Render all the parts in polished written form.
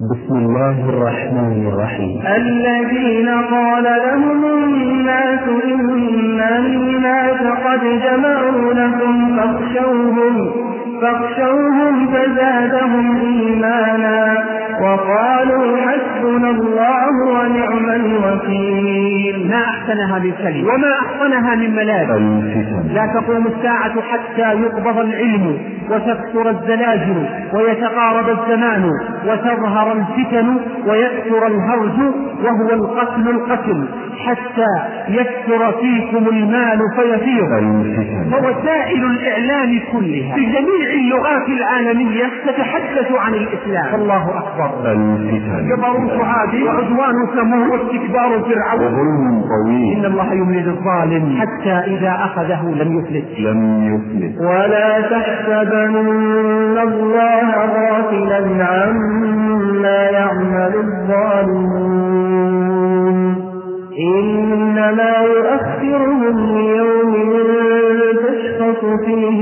بسم الله الرحمن الرحيم. الذين قال لهم الناس إن الناس قد جمعوا لكم فاخشوهم فزادهم إيمانا وقالوا حسبنا الله ونعم الوكيل. ما أحسنها من كلمة وما أحسنها من ملاذ. لا تقوم الساعة حتى يقبض العلم وتكثر الزلازل ويتقارب الزمان وتظهر الفتن ويكثر الهرج وهو القتل حتى يكثر فيكم المال فيفيض. فوسائل الإعلام كلها في جميع اللغات العالمية تتحدث عن الإسلام. الله أكبر. جبروت عاد وعدوان ثمود واستكبار فرعون وظلم طويل. إن الله يملي الظالم حتى إذا أخذه لم يفلت. ولا تحسبن الله غافلا عما يعمل الظالمون إنما يؤخرهم ليوم تشخص فيه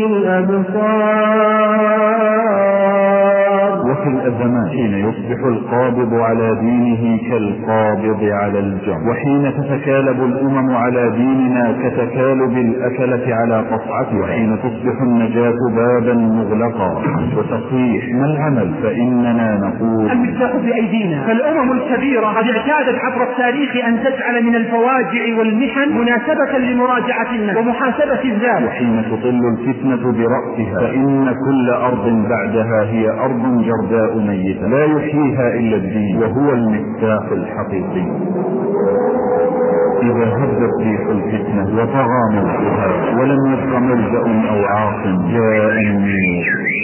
الأبصار. وفي الأزمات حين يصبح القابض على دينه كالقابض على الجمر، وحين تتكالب الأمم على ديننا كتكالب الأكلة على قصعته، وحين تصبح النجاة بابا مغلقا وتصيح ما العمل، فإننا نقول المفتاح بأيدينا. فالأمم الكبيرة قد اعتادت عبر التاريخ أن تجعل من الفواجع والمحن مناسبة لمراجعة النفس ومحاسبة الذات. وحين تطل الفتنة برأسها فإن كل أرض بعدها هي أرض جرداء ميتة لا يحييها إلا الدين، وهو المفتاح الحقيقي. إذا هبت ريح الفتنة وطغى موجها ولم يبق ملجأ أو عاصم جاء النور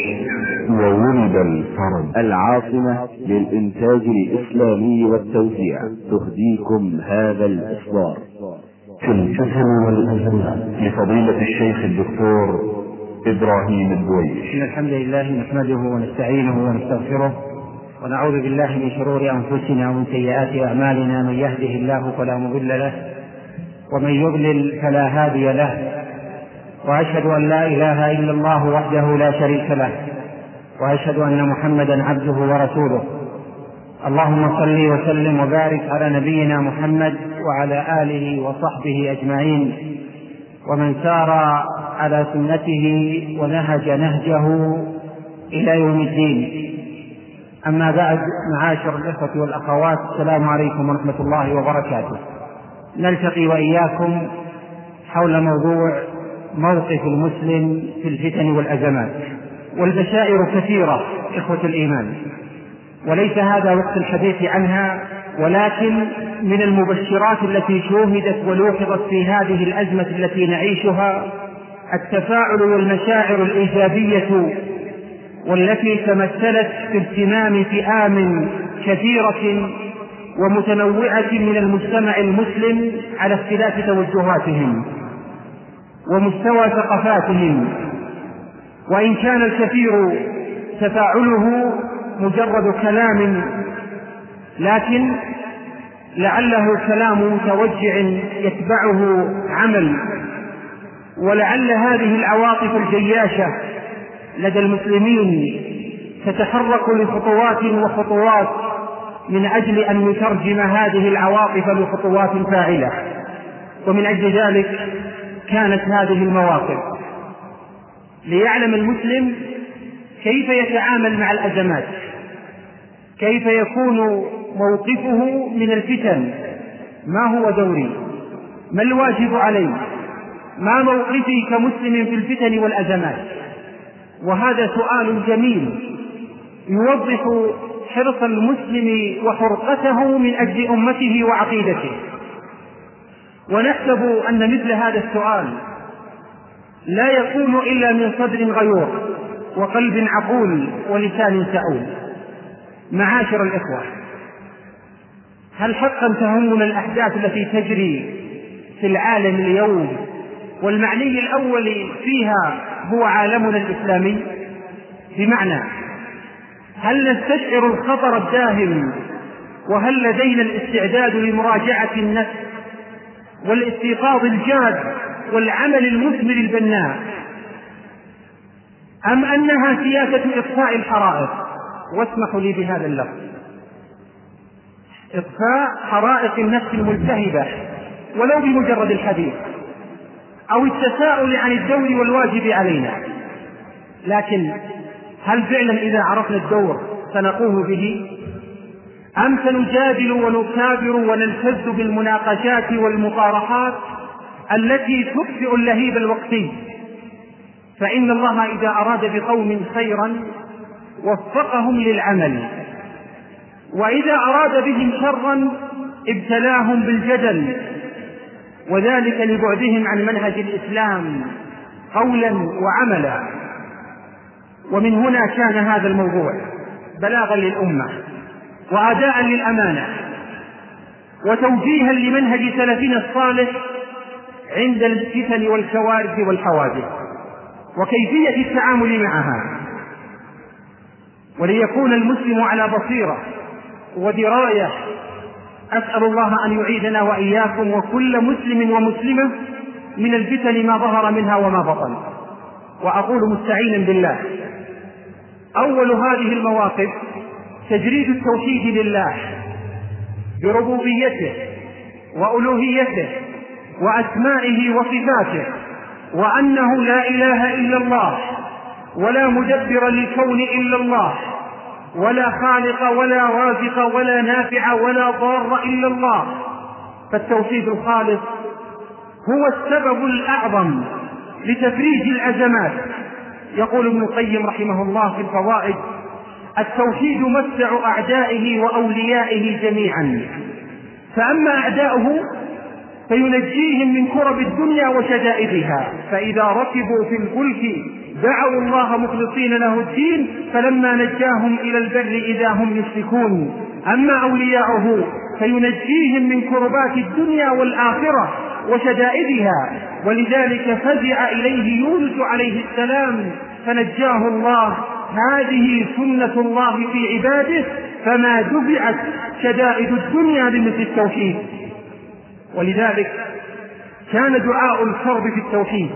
وولد الفرج. العاصمة للإنتاج الإسلامي والتوزيع تهديكم هذا الإصدار في الفتن والأزمات لفضيلة الشيخ الدكتور إبراهيم الدويش. إن الحمد لله نحمده ونستعينه ونستغفره ونعوذ بالله من شرور أنفسنا ومن سيئات أعمالنا. من يهده الله فلا مضل له ومن يضلل فلا هادي له، وأشهد أن لا إله إلا الله وحده لا شريك له، وأشهد أن محمدا عبده ورسوله. اللهم صل وسلم وبارك على نبينا محمد وعلى آله وصحبه أجمعين ومن سار على سنته ونهج نهجه إلى يوم الدين. أما بعد، معاشر الإخوة والأخوات، السلام عليكم ورحمة الله وبركاته. نلتقي وإياكم حول موضوع موقف المسلم في الفتن والأزمات. والبشائر كثيرة إخوة الإيمان، وليس هذا وقت الحديث عنها، ولكن من المبشرات التي شوهدت ولوحظت في هذه الأزمة التي نعيشها التفاعل والمشاعر الإيجابية، والتي تمثلت في اهتمام فئام كثيرة ومتنوعة من المجتمع المسلم على اختلاف توجهاتهم ومستوى ثقافاتهم. وإن كان الكثير تفاعله مجرد كلام، لكن لعله كلام متوجع يتبعه عمل، ولعل هذه العواطف الجياشة لدى المسلمين تتحرك لخطوات وخطوات من أجل أن نترجم هذه العواطف لخطوات فاعلة. ومن أجل ذلك كانت هذه المواقف ليعلم المسلم كيف يتعامل مع الأزمات، كيف يكون موقفه من الفتن، ما هو دوري، ما الواجب علي، ما موقفي كمسلم في الفتن والأزمات. وهذا سؤال جميل يوضح حرص المسلم وحرقته من أجل أمته وعقيدته. ونحسب أن مثل هذا السؤال لا يكون إلا من صدر غيور وقلب عقول ولسان سؤول. معاشر الإخوة، هل حقا تهمنا الأحداث التي تجري في العالم اليوم، والمعني الأول فيها هو عالمنا الإسلامي؟ بمعنى، هل نستشعر الخطر الداهم، وهل لدينا الاستعداد لمراجعة النفس والاستيقاظ الجاد والعمل المثمر البناء، أم أنها سياسة إطفاء الحرائق؟ واسمحوا لي بهذا اللفظ، إطفاء حرائق النفس الملتهبة ولو بمجرد الحديث أو التساؤل عن الدور والواجب علينا. لكن هل فعلا إذا عرفنا الدور سنقوم به، أم سنجادل ونكابر ونلتز بالمناقشات والمطارحات التي تطفئ اللهيب الوقتي؟ فإن الله إذا أراد بقوم خيرا وفقهم للعمل، وإذا أراد بهم شرا ابتلاهم بالجدل، وذلك لبعدهم عن منهج الإسلام قولا وعملا. ومن هنا كان هذا الموضوع بلاغا للأمة وأداء للأمانة وتوجيها لمنهج سلفنا الصالح عند الفتن والكوارث والحوادث وكيفية التعامل معها، وليكون المسلم على بصيرة ودراية. أسأل الله أن يعيدنا وإياكم وكل مسلم ومسلمة من الفتن ما ظهر منها وما بطن. وأقول مستعينا بالله: أول هذه المواقف تجريد التوحيد لله بربوبيته وألوهيته وأسمائه وصفاته، وأنه لا إله إلا الله ولا مدبر للكون إلا الله ولا خالق ولا رازق ولا نافع ولا ضار إلا الله. فالتوحيد الخالص هو السبب الأعظم لتفريج الأزمات. يقول ابن القيم رحمه الله في الفوائد: التوحيد مدفع أعدائه وأوليائه جميعا، فأما أعداؤه فينجيهم من كرب الدنيا وشدائدها، فإذا ركبوا في الفلك دعوا الله مخلصين له الدين فلما نجاهم إلى البر إذا هم يشركون. أما أولياؤه فينجيهم من كربات الدنيا والآخرة وشدائدها، ولذلك فزع إليه يونس عليه السلام فنجاه الله. هذه سنة الله في عباده، فما دفعت شدائد الدنيا بمثل التوحيد. ولذلك كان دعاء الكرب في التوحيد،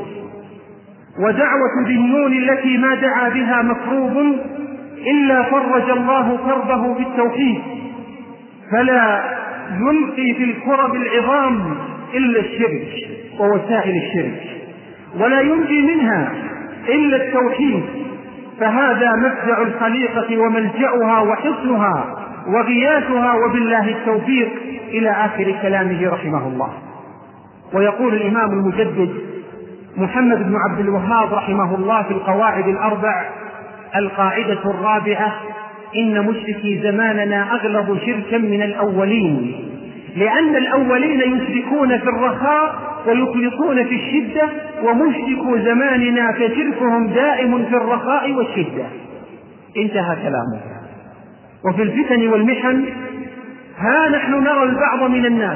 ودعوة ذي النون التي ما دعا بها مكروب إلا فرج الله كربه في التوحيد، فلا يلقي في الكرب العظام إلا الشرك ووسائل الشرك، ولا ينجي منها إلا التوحيد، فهذا مفزع الخليقة وملجأها وحصنها وغياثها، وبالله التوفيق، إلى آخر كلامه رحمه الله. ويقول الإمام المجدد محمد بن عبد الوهاب رحمه الله في القواعد الأربع: القاعدة الرابعة: إن مشركي زماننا أغلب شركا من الأولين، لأن الأولين يشركون في الرخاء ويخلصون في الشدة، ومشركو زماننا فشركهم دائم في الرخاء والشدة. انتهى كلامه. وفي الفتن والمحن ها نحن نرى البعض من الناس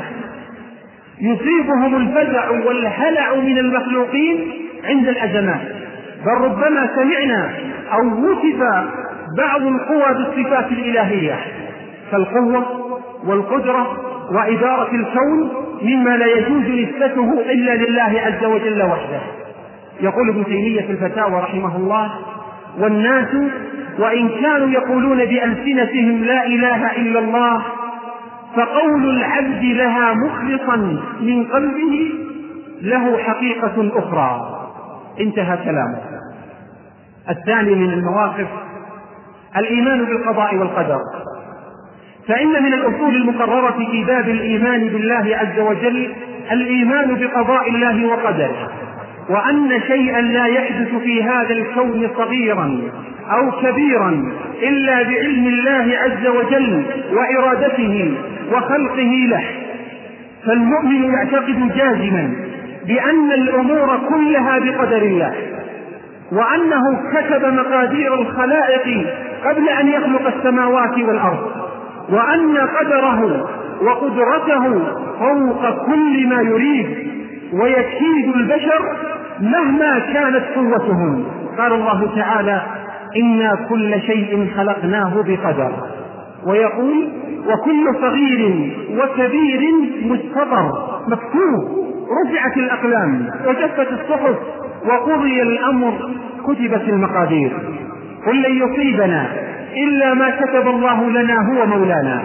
يصيبهم الفزع والهلع من المخلوقين عند الأزمات، بل ربما سمعنا أو وصف بعض القوى بالصفات الإلهية كالقوة والقدرة وإدارة الكون مما لا يجوز نسبته إلا لله عز وجل وحده. يقول ابن تيمية في الفتاوى رحمه الله: والناس وإن كانوا يقولون بألسنتهم لا إله إلا الله، فقول العبد لها مخلصا من قلبه له حقيقة أخرى. انتهى كلامه. الثاني من المواقف الإيمان بالقضاء والقدر، فإن من الأصول المقررة في باب الإيمان بالله عز وجل الإيمان بقضاء الله وقدره، وأن شيئا لا يحدث في هذا الكون صغيرا أو كبيرا إلا بعلم الله عز وجل وإرادته وخلقه له. فالمؤمن يعتقد جازما بأن الأمور كلها بقدر الله، وأنه كتب مقادير الخلائق قبل أن يخلق السماوات والأرض، وأن قدره وقدرته فوق كل ما يريد، ويكيد البشر مهما كانت قوتهم. قال الله تعالى: إنا كل شيء خلقناه بقدر. ويقول: وكل صغير وكبير مستطر مكتوب، رفعت الأقلام وجفت الصحف وقضي الأمر، كتبت المقادير. قل لن يصيبنا إلا ما كتب الله لنا هو مولانا،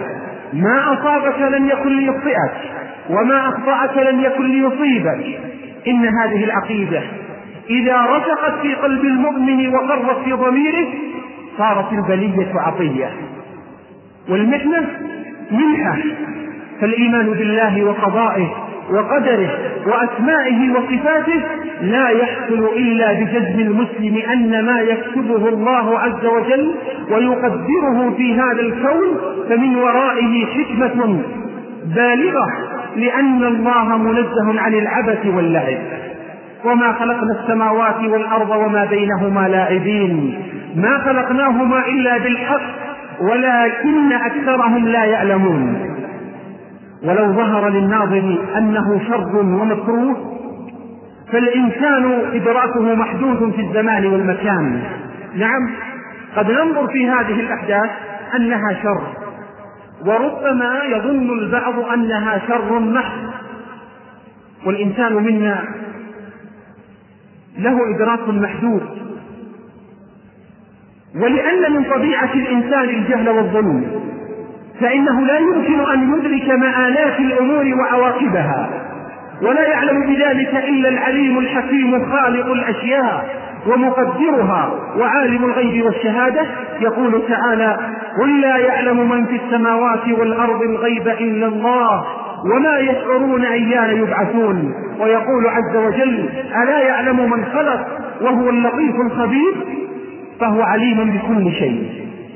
ما أصابك لم يكن ليخطئك، وما أخطأك لم يكن ليصيبك. إن هذه العقيدة إذا رسخت في قلب المؤمن وقرت في ضميره صارت البلية عطية والمحنة منحة. فالإيمان بالله وقضائه وقدره وأسمائه وصفاته لا يحصل إلا بجزم المسلم أن ما يكتبه الله عز وجل ويقدره في هذا الكون فمن ورائه حكمة بالغة، لأن الله منزه عن العبث واللعب. وما خلقنا السماوات والأرض وما بينهما لاعبين، ما خلقناهما إلا بالحق ولكن أكثرهم لا يعلمون. ولو ظهر للناظر أنه شر ومكروه فالإنسان إدراكه محدود في الزمان والمكان. نعم، قد ننظر في هذه الأحداث أنها شر، وربما يظن البعض أنها شر محض، والإنسان منا له إدراك محدود. ولأن من طبيعة الإنسان الجهل والظلم فإنه لا يمكن أن يدرك مآلات الأمور وعواقبها، ولا يعلم بذلك إلا العليم الحكيم خالق الأشياء ومقدرها وعالم الغيب والشهادة. يقول تعالى: قل لا يعلم من في السماوات والأرض الغيب إلا الله وما يشعرون أيان يبعثون. ويقول عز وجل: ألا يعلم من خلق وهو اللطيف الخبير. فهو عليم بكل شيء،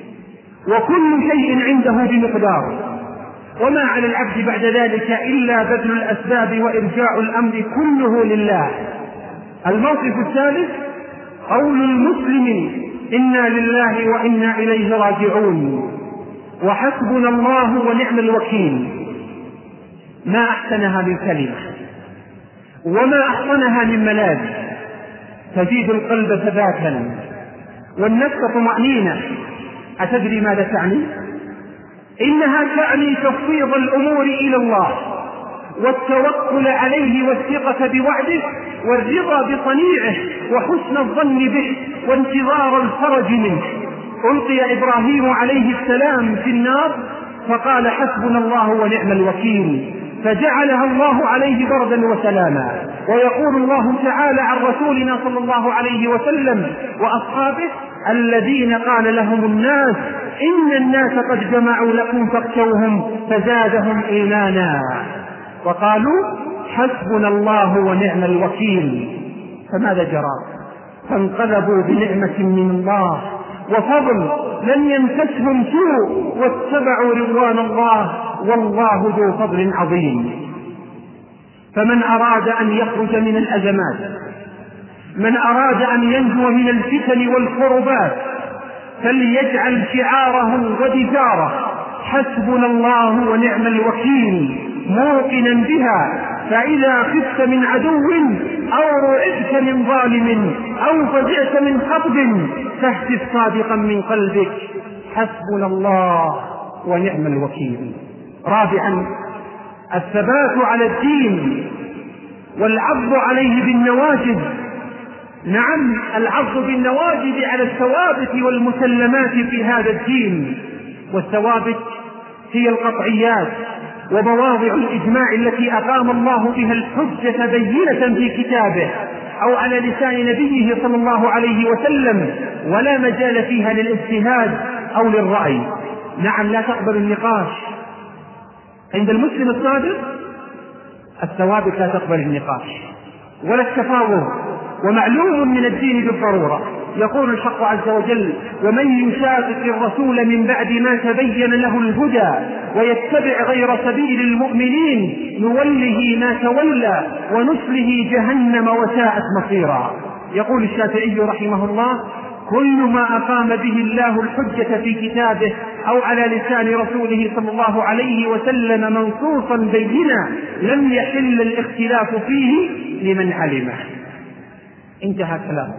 وكل شيء عنده بمقدار، وما على العبد بعد ذلك إلا بذل الأسباب وإرجاع الأمر كله لله. الموقف الثالث قول المسلم: إنا لله وإنا إليه راجعون، وحسبنا الله ونعم الوكيل. ما أحسنها من كلمة وما أحسنها من ملاذ، تزيد القلب ثباتا والنفس طمأنينة. أتدري ماذا تعني؟ إنها تعني تفويض الأمور إلى الله والتوكل عليه والثقة بوعده والرضا بصنيعه وحسن الظن به وانتظار الفرج منه. ألقي إبراهيم عليه السلام في النار فقال: حسبنا الله ونعم الوكيل، فجعلها الله عليه بردا وسلاما. ويقول الله تعالى عن رسولنا صلى الله عليه وسلم وأصحابه: الذين قال لهم الناس إن الناس قد جمعوا لكم فاخشوهم فزادهم إيمانا، وقالوا حسبنا الله ونعم الوكيل. فماذا جرى؟ فانقلبوا بنعمة من الله وفضل لم يمسسهم سوء واتبعوا رضوان الله، والله ذو فضل عظيم. فمن أراد أن يخرج من الأزمات، من أراد أن ينجو من الفتن والكربات، فليجعل شعاره ودثاره حسبنا الله ونعم الوكيل، موقنا بها. فإذا خفت من عدو أو رعبت من ظالم أو فزعت من خطب فاهتف صادقا من قلبك: حسبنا الله ونعم الوكيل. رابعا، الثبات على الدين والعض عليه بالنواجذ. نعم، العض بالنواجذ على الثوابت والمسلمات في هذا الدين. والثوابت هي القطعيات ومواضع الإجماع التي أقام الله بها الحجة بينة في كتابه أو على لسان نبيه صلى الله عليه وسلم، ولا مجال فيها للاجتهاد أو للرأي. نعم، لا تقبل النقاش عند المسلم الصادق. الثوابت لا تقبل النقاش ولا التفاوض، ومعلوم من الدين بالضرورة. يقول الحق عز وجل: ومن يشاقق الرسول من بعد ما تبين له الهدى ويتبع غير سبيل المؤمنين نوله ما تولى ونصله جهنم وساءت مصيرا. يقول الشافعي رحمه الله: كل ما أقام به الله الحجة في كتابه أو على لسان رسوله صلى الله عليه وسلم منصوصا بينا لم يحل الاختلاف فيه لمن علمه. انتهى كلامه.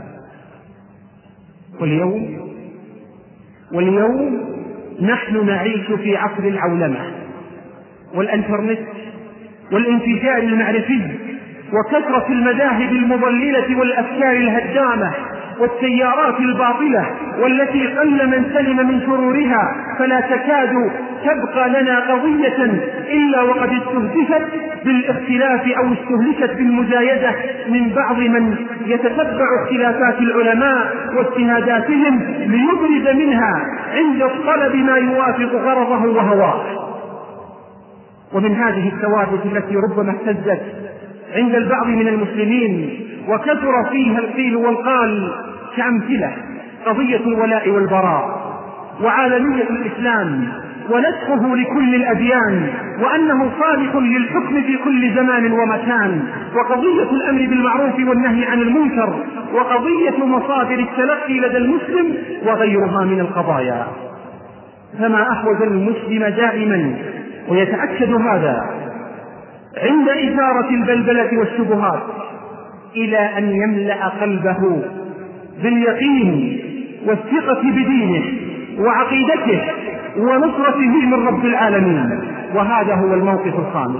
واليوم نحن نعيش في عصر العولمة والإنترنت والانتشار المعرفي وكثرة المذاهب المضللة والأفكار الهدامة والتيارات الباطلة والتي قل من سلم من شرورها، فلا تكاد تبقى لنا قضية إلا وقد استهدفت بالاختلاف أو استهلكت بالمزايدة من بعض من يتتبع اختلافات العلماء واجتهاداتهم ليبرز منها عند الطلب ما يوافق غرضه وهواه. ومن هذه الثوابت التي ربما اهتزت عند البعض من المسلمين وكثر فيها القيل والقال كأمثلة قضية الولاء والبراء وعالمية الإسلام ونسخه لكل الأديان وأنه صالح للحكم في كل زمان ومكان، وقضية الأمر بالمعروف والنهي عن المنكر، وقضية مصادر التلقي لدى المسلم وغيرها من القضايا. فما أحوج المسلم دائما ويتأكد هذا عند إثارة البلبلة والشبهات إلى أن يملأ قلبه باليقين والثقة بدينه وعقيدته ونصرته من رب العالمين. وهذا هو الموقف الخامس،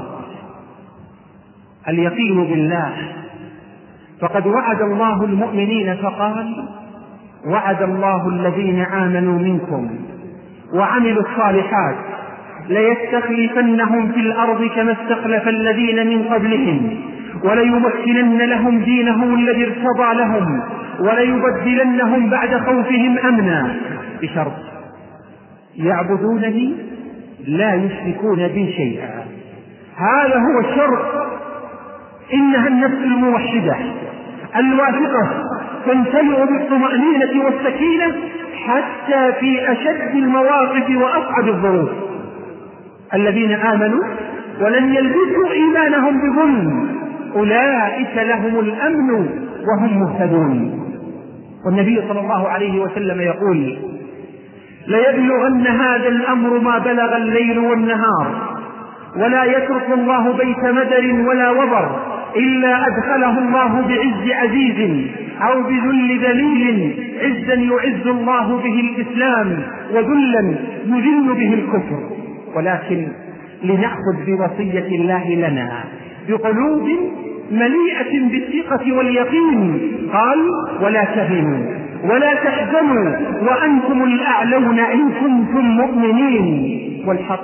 اليقين بالله. فقد وعد الله المؤمنين فقال: وعد الله الذين آمنوا منكم وعملوا الصالحات ليستخلفنهم في الأرض كما استخلف الذين من قبلهم وليمكنن لهم دينهم الذي ارتضى لهم وليبدلنهم بعد خوفهم أمنا بشرط يعبدونني لا يشركون بي شيئا. هذا هو الشرط. إنها النفس الموحدة الواثقة تمتلئ بالطمأنينة والسكينة حتى في أشد المواقف وأصعب الظروف. الذين آمنوا ولن يلبسوا إيمانهم بظلم أولئك لهم الأمن وهم مهتدون. والنبي صلى الله عليه وسلم يقول: ليبلغن هذا الأمر ما بلغ الليل والنهار ولا يترك الله بيت مدر ولا وبر إلا أدخله الله بعز عزيز أو بذل ذليل، عزا يعز الله به الإسلام وذلا يذل به الكفر. ولكن لنأخذ بوصية الله لنا بقلوب مليئة بالثقة واليقين. قال: ولا تهنوا ولا تحزنوا وأنتم الأعلون إن كنتم مؤمنين. والحق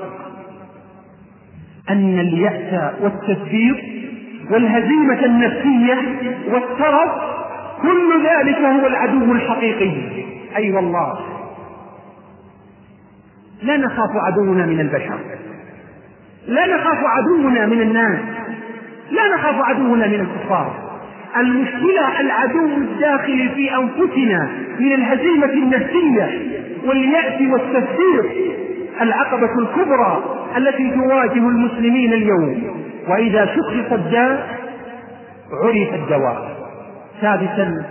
أن اليأس والتثبيط والهزيمة النفسية والترف كل ذلك هو العدو الحقيقي. أي والله لا نخاف عدونا من البشر، لا نخاف عدونا من الناس، لا نخاف عدونا من الكفار. المشكلة العدو الداخلي في أنفسنا من الهزيمة النفسية واليأس والتثبيط، العقبة الكبرى التي تواجه المسلمين اليوم. وإذا شخص الداء عرف الدواء. سادسا،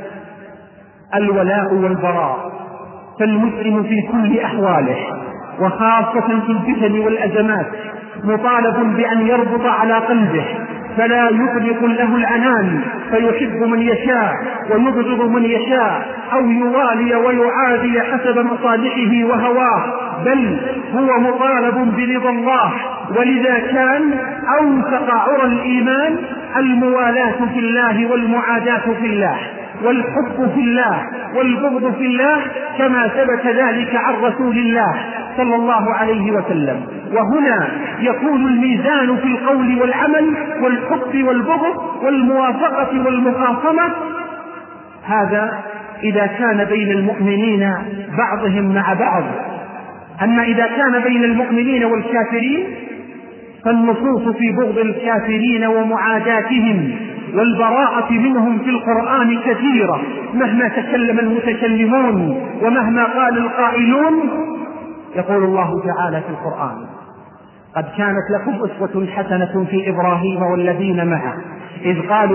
الولاء والبراء. فالمسلم في كل أحواله وخاصة في الفتن والأزمات مطالب بأن يربط على قلبه فلا يطلق له العنان فيحب من يشاء ويبغض من يشاء أو يوالي ويعادي حسب مصالحه وهواه، بل هو مطالب برضا الله. ولذا كان أوثق عرى الإيمان الموالاة في الله والمعاداة في الله والحب في الله والبغض في الله، كما ثبت ذلك عن رسول الله صلى الله عليه وسلم. وهنا يكون الميزان في القول والعمل والحب والبغض والموافقة والمخاصمة. هذا إذا كان بين المؤمنين بعضهم مع بعض. أما إذا كان بين المؤمنين والكافرين فالنصوص في بغض الكافرين ومعاداتهم والبراءة منهم في القرآن كثيرة، مهما تكلم المتكلمون ومهما قال القائلون. يقول الله تعالى في القرآن: قد كانت لكم أسوة حسنة في إبراهيم والذين معه إذ قالوا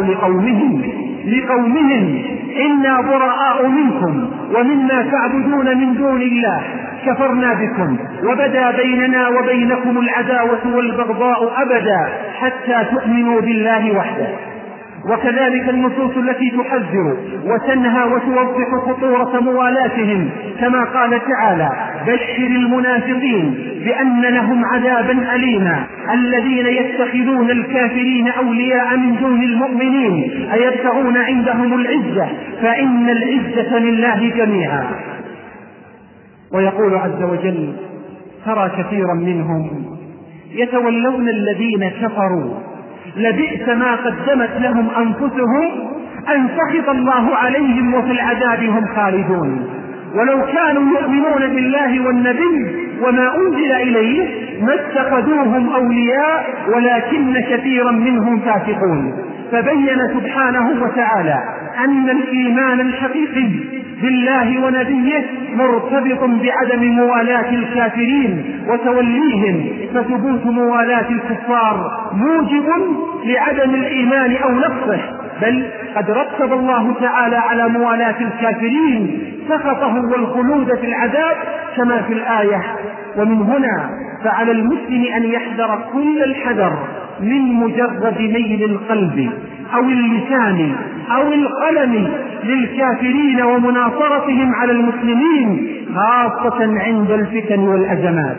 لقومهم إنا براء منكم ومما تعبدون من دون الله كفرنا بكم وبدا بيننا وبينكم العداوة والبغضاء أبدا حتى تؤمنوا بالله وحده. وكذلك النصوص التي تحذر وتنهى وتوضح خطورة موالاتهم، كما قال تعالى: بشر المنافقين بأن لهم عذابا أليما الذين يتخذون الكافرين أولياء من دون المؤمنين أيبتغون عندهم العزة فإن العزة لله جميعا. ويقول عز وجل: ترى كثيرا منهم يتولون الذين كفروا لبئس ما قدمت لهم أنفسهم أن سخط الله عليهم وفي العذاب هم خالدون. ولو كانوا يؤمنون بالله والنبي وما أنزل إليه ما اتخذوهم أولياء ولكن كثيرا منهم فاسقون. فبين سبحانه وتعالى أن الإيمان الحقيقي بالله ونبيه مرتبط بعدم موالاة الكافرين وتوليهم، فثبوت موالاة الكفار موجب لعدم الإيمان أو نقصه، بل قد رتب الله تعالى على موالاة الكافرين سخطه والخلود في العذاب كما في الآية. ومن هنا فعلى المسلم أن يحذر كل الحذر من مجرد ميل القلب أو اللسان أو القلم للكافرين ومناصرتهم على المسلمين، خاصة عند الفتن والأزمات.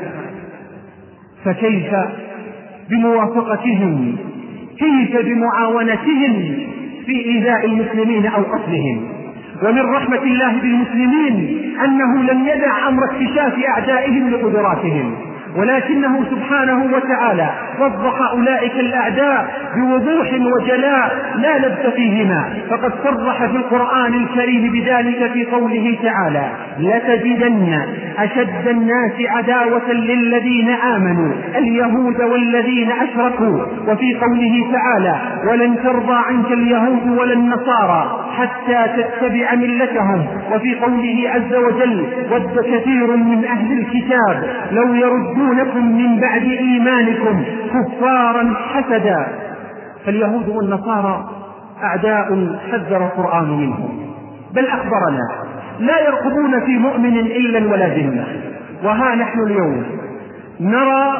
فكيف بموافقتهم؟ كيف بمعاونتهم في إيذاء المسلمين أو قتلهم؟ ومن رحمة الله بالمسلمين أنه لم يدع أمر اكتشاف أعدائهم لقدراتهم، ولكنه سبحانه وتعالى وضح أولئك الأعداء بوضوح وجلاء لا لبس فيهما، فقد صرح في القرآن الكريم بذلك في قوله تعالى: لتجدن أشد الناس عداوة للذين آمنوا اليهود والذين أشركوا. وفي قوله تعالى: ولن ترضى عنك اليهود ولا النصارى حتى تتبع ملتهم. وفي قوله عز وجل: ود كثير من أهل الكتاب لو يردونكم من بعد إيمانكم كفارا حسدا. فاليهود والنصارى أعداء حذر القرآن منهم، بل أخبرنا لا يرقبون في مؤمن إلا ولا ذمة. وها نحن اليوم نرى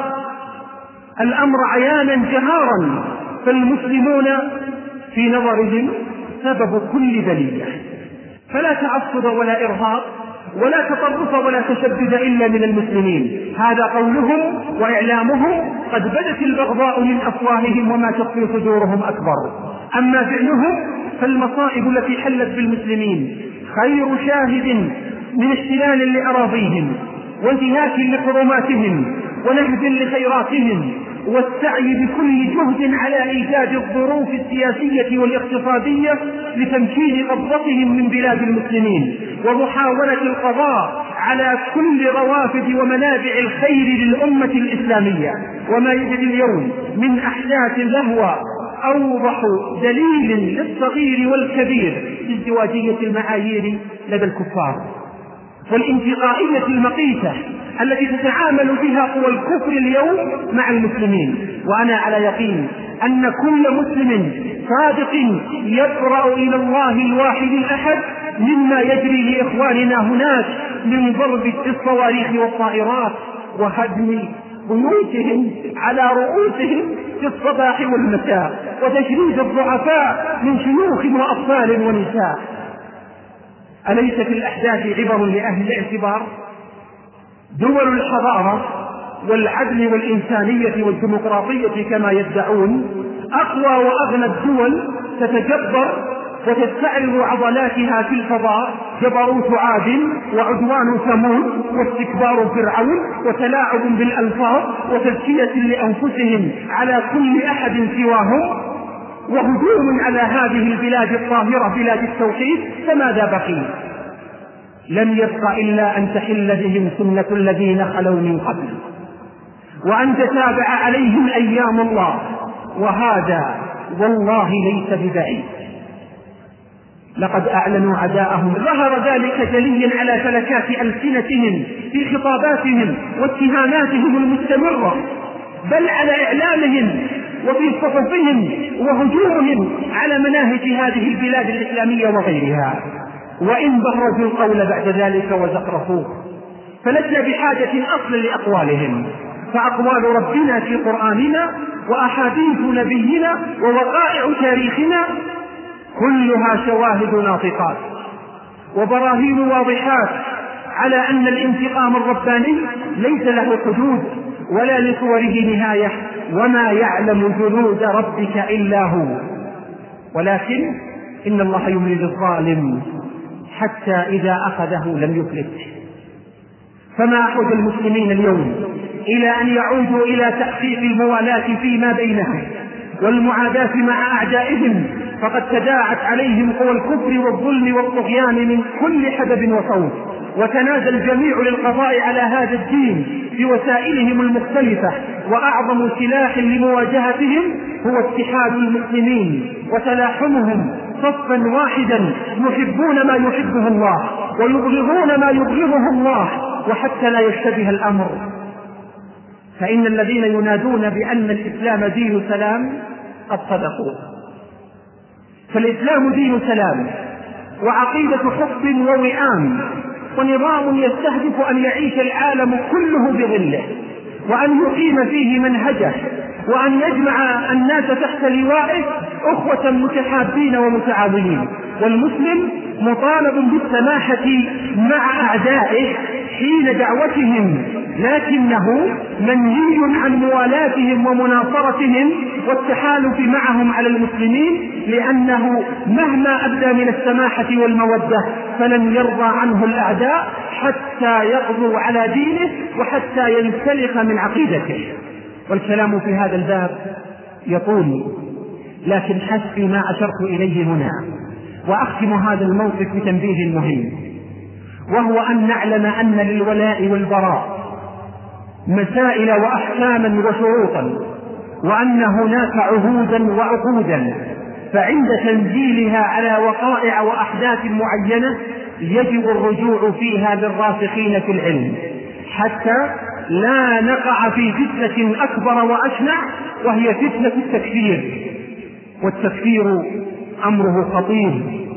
الأمر عيانا جهارا، فالمسلمون في نظرهم سبب كل بلية، فلا تعصب ولا إرهاب ولا تطرف ولا تشدد إلا من المسلمين. هذا قولهم وإعلامهم، قد بدت البغضاء من أفواههم وما تخفي صدورهم أكبر. أما فعلهم فالمصائب التي حلت بالمسلمين خير شاهد من احتلال لأراضيهم وانتهاك لحرماتهم ونهب لخيراتهم والسعي بكل جهد على إيجاد الظروف السياسية والاقتصادية لتمكين قبضتهم من بلاد المسلمين، ومحاولة القضاء على كل روافد ومنابع الخير للأمة الإسلامية. وما يوجد اليوم من أحداث لهوى أوضح دليل للصغير والكبير في ازدواجية المعايير لدى الكفار والانتقائية المقيتة التي تتعامل بها قوى الكفر اليوم مع المسلمين. وأنا على يقين أن كل مسلم صادق يبرأ إلى الله الواحد الأحد مما يجري لإخواننا هناك من ضرب الصواريخ والطائرات وهدم بيوتهم على رؤوسهم في الصباح والمساء وتشريد الضعفاء من شيوخ وأطفال ونساء. أليس في الأحداث عبر لأهل الاعتبار؟ دول الحضارة والعدل والإنسانية والديمقراطية كما يدعون أقوى وأغنى الدول تتجبر وتستعرض عضلاتها في الفضاء جبروت عاد وعدوان ثمود واستكبار فرعون وتلاعب بالألفاظ وتزكية لأنفسهم على كل أحد سواهم وهجوم على هذه البلاد الطاهرة بلاد التوحيد. فماذا بقي؟ لم يبق إلا أن تحل بهم سنة الذين خلوا من قبل وأن تتابع عليهم أيام الله، وهذا والله ليس ببعيد. لقد أعلنوا عداءهم، ظهر ذلك جليا على فلكات ألسنتهم في خطاباتهم واتهاماتهم المستمرة، بل على إعلامهم وفي صحفهم وهجومهم على مناهج هذه البلاد الإسلامية وغيرها. وإن بهرجوا القول بعد ذلك وزخرفوه فلسنا بحاجة أصلا لأقوالهم، فأقوال ربنا في قرآننا وأحاديث نبينا ووقائع تاريخنا كلها شواهد ناطقات وبراهين واضحات على أن الانتقام الرباني ليس له حدود ولا لصوره نهاية، وما يعلم جنود ربك إلا هو. ولكن إن الله يملي للظالم حتى إذا أخذه لم يفلته. فما أحوج المسلمين اليوم إلى أن يعودوا إلى تحقيق الموالاة فيما بينهم والمعاداة مع أعدائهم، فقد تداعت عليهم قوى الكفر والظلم والطغيان من كل حدب وصوب، وتنازل الجميع للقضاء على هذا الدين بوسائلهم المختلفة، وأعظم سلاح لمواجهتهم هو اتحاد المسلمين وتلاحمهم صفا واحدا، يحبون ما يحبه الله ويبغضون ما يبغضه الله، وحتى لا يشتبه الأمر. فإن الذين ينادون بأن الإسلام دين سلام قد صدقوا، فالإسلام دين سلام وعقيدة حب ووئام، ونظام يستهدف أن يعيش العالم كله بظله، وأن يقيم فيه منهجه، وأن يجمع الناس تحت لوائه أخوة متحابين ومتعاونين. والمسلم مطالب بالسماحة مع أعدائه حين دعوتهم، لكنه منهي عن موالاتهم ومناصرتهم والتحالف معهم على المسلمين، لأنه مهما أبدى من السماحة والمودة فلن يرضى عنه الأعداء حتى يقضوا على دينه وحتى ينسلخ من عقيدته. والكلام في هذا الباب يطول، لكن حسبي ما أشرت إليه هنا، وأختم هذا الموقف بتنبيه مهم، وهو أن نعلم أن للولاء والبراء مسائل وأحكاما وشروطا، وأن هناك عهودا وعقودا، فعند تنزيلها على وقائع وأحداث معينة يجب الرجوع فيها للراسخين في العلم، حتى لا نقع في فتنة أكبر وأشنع، وهي فتنة التكفير. والتكفير أمره خطير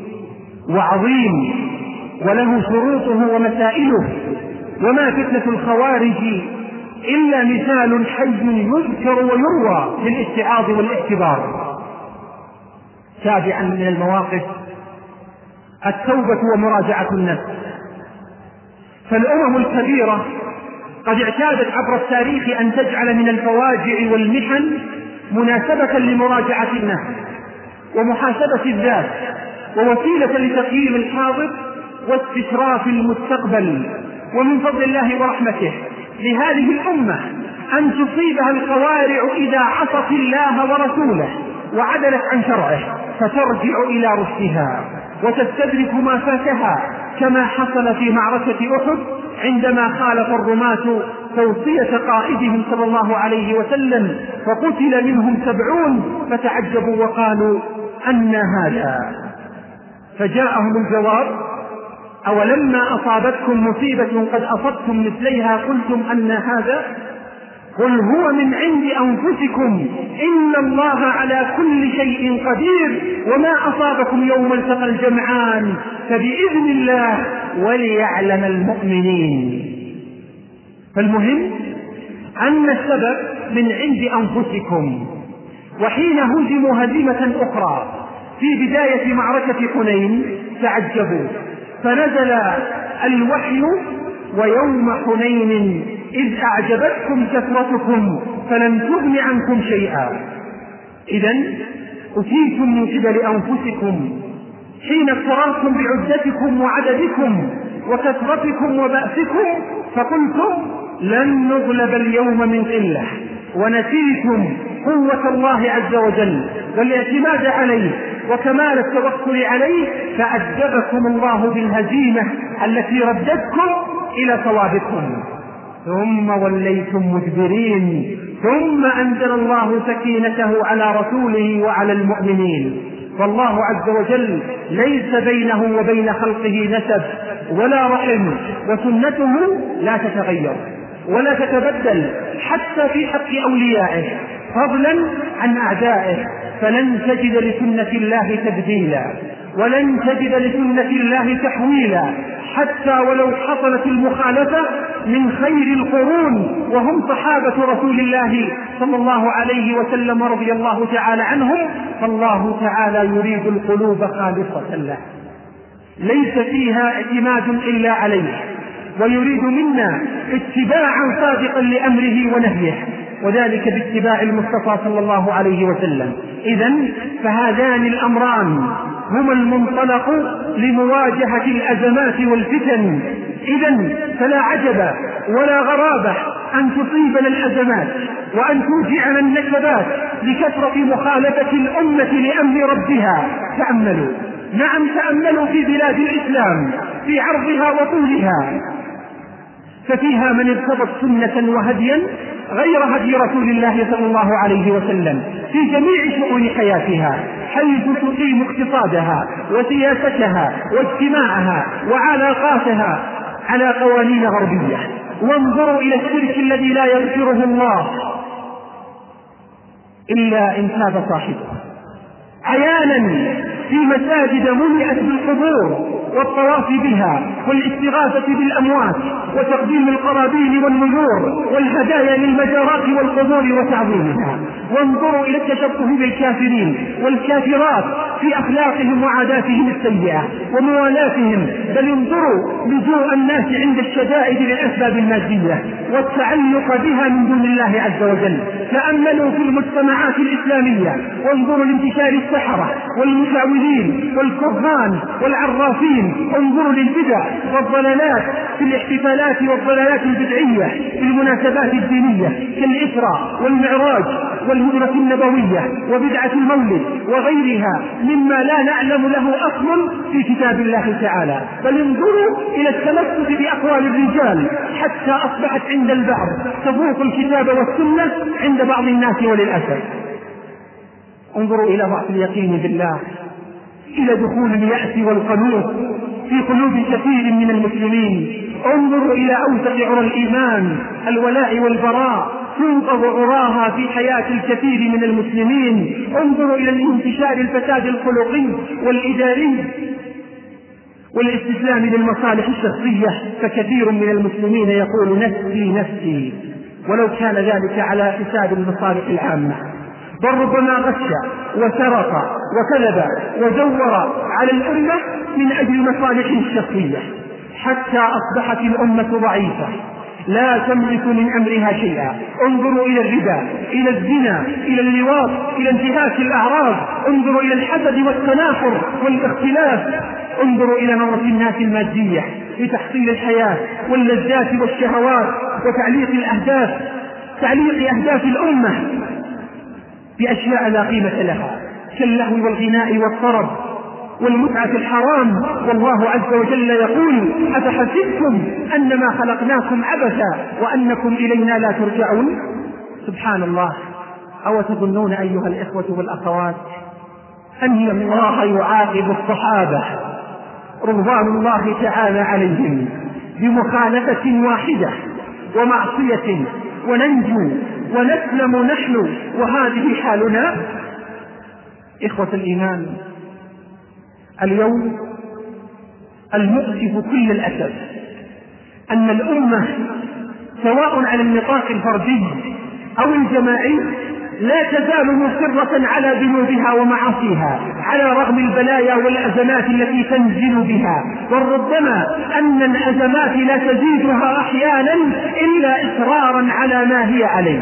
وعظيم وله شروطه ومسائله، وما فتنة الخوارج إلا مثال حي يذكر ويروى للاتعاظ والاعتبار. تابعا من المواقف التوبة ومراجعة النفس، فالأمم الكبيرة قد اعتادت عبر التاريخ أن تجعل من الفواجع والمحن مناسبة لمراجعة النفس ومحاسبة الذات، ووسيلة لتقييم الحاضر واستشراف المستقبل. ومن فضل الله ورحمته لهذه الأمة أن تصيبها القوارع إذا عصت الله ورسوله وعدلت عن شرعه، فترجع إلى رشدها وتستدرك ما فاتها، كما حصل في معركة أحد عندما خالف الرماة توصية قائدهم صلى الله عليه وسلم فقتل منهم 70، فتعجبوا وقالوا أن هذا؟ فجاءهم الجواب: أولما أصابتكم مصيبة قد أصبتم مثليها قلتم أن هذا؟ قل هو من عند أنفسكم إن الله على كل شيء قدير، وما أصابكم يوم التقى الجمعان فبإذن الله وليعلم المؤمنين. فالمهم أن السبب من عند أنفسكم. وحين هزموا هزيمة أخرى في بداية معركة حنين تعجبوا، فنزل الوحي: ويوم حنين إذ أعجبتكم كثرتكم فلم تغن عنكم شيئا. إذن أتيتم من قبل أنفسكم حين اقتررتم بعدتكم وعددكم وكثرتكم وبأسكم، فقلتم لن نغلب اليوم من قلة، ونسيتم قوة الله عز وجل والاعتماد عليه وكمال التوكل عليه، فأدبكم الله بالهزيمة التي ردتكم إلى صوابكم، ثم وليتم مدبرين، ثم أنزل الله سكينته على رسوله وعلى المؤمنين. فالله عز وجل ليس بينه وبين خلقه نسب ولا رحم، وسنته لا تتغير ولا تتبدل حتى في حق أوليائه، فضلا عن أعدائه. فلن تجد لسنة الله تبديلا ولن تجد لسنة الله تحويلا، حتى ولو حصلت المخالفة من خير القرون وهم صحابة رسول الله صلى الله عليه وسلم رضي الله تعالى عنهم. فالله تعالى يريد القلوب خالصة له ليس فيها اعتماد إلا عليه، ويريد منا اتباعا صادقا لأمره ونهيه، وذلك باتباع المصطفى صلى الله عليه وسلم. إذن فهذان الأمران هما المنطلق لمواجهة الأزمات والفتن إذن فلا عجب ولا غرابة أن تصيبنا الأزمات وأن توجعنا النكبات لكثرة مخالفة الأمة لأمر ربها. تأملوا، نعم تأملوا في بلاد الإسلام في عرضها وطولها، ففيها من ارتضت سنة وهديا غير هدي رسول الله صلى الله عليه وسلم في جميع شؤون حياتها، حيث تقيم اقتصادها وسياستها واجتماعها وعلاقاتها على قوانين غربية. وانظروا إلى الشرك الذي لا يغفره الله إلا إن تاب صاحبه، عيانا في مساجد ملئت بالقبور والطواف بها والاستغاثة بالأموات وتقديم القرابين والنذور والهدايا للمجارات والقبور وتعظيمها. وانظروا إلى التشبه بالكافرين والكافرات في أخلاقهم وعاداتهم السيئة وموالاتهم، بل انظروا لجوء الناس عند الشدائد للأسباب المادية والتعلق بها من دون الله عز وجل. تأملوا في المجتمعات الإسلامية وانظروا لانتشار السحرة والمشعوذين والكهان والعرافين. انظروا للبدع والضلالات في الاحتفالات والضلالات البدعية في المناسبات الدينية كالإسراء والمعراج والهجرة النبوية وبدعة المولد وغيرها مما لا نعلم له أصل في كتاب الله تعالى. بل انظروا إلى التمسك بأقوال الرجال حتى أصبحت عند البعض تفوق الكتاب والسنة عند بعض الناس وللأسف. انظروا إلى ضعف اليقين بالله، إلى دخول اليأس والقنوط في قلوب كثير من المسلمين. انظروا إلى أوسط عرى الإيمان الولاء والبراء تنقض عراها في حياة الكثير من المسلمين. انظروا إلى انتشار الفساد الخلقي والإداري والاستسلام للمصالح الشخصية، فكثير من المسلمين يقول نفسي نفسي ولو كان ذلك على حساب المصالح العامة، بل ربما غش وسرق وكذب وزور على الأمة من أجل مصالحه الشخصية، حتى أصبحت الأمة ضعيفة لا تملك من أمرها شيئا. انظروا إلى الربا، إلى الزنا، إلى اللواط، إلى انتهاك الأعراض. انظروا إلى الحسد والتنافر والاختلاف. انظروا إلى نظرة الناس المادية لتحصيل الحياة واللذات والشهوات وتعليق أهداف الأمة بأشياء لا قيمة لها كاللهو والغناء والطرب والمتعة الحرام. والله عز وجل يقول أفحسبتم أنما خلقناكم عبثا وأنكم إلينا لا ترجعون. سبحان الله. أو تظنون أيها الإخوة والأخوات أن الله يعاقب الصحابة رضوان الله تعالى عليهم بمخالفة واحدة ومعصية وننجو ونسلم نحن وهذه حالنا؟ إخوة الإيمان، اليوم المؤسف كل الأسف أن الأمة سواء على النطاق الفردي أو الجماعي لا تزال مصرة على ذنوبها ومعاصيها على رغم البلايا والأزمات التي تنزل بها، وربما أن الأزمات لا تزيدها أحيانا إلا إصرارا على ما هي عليه.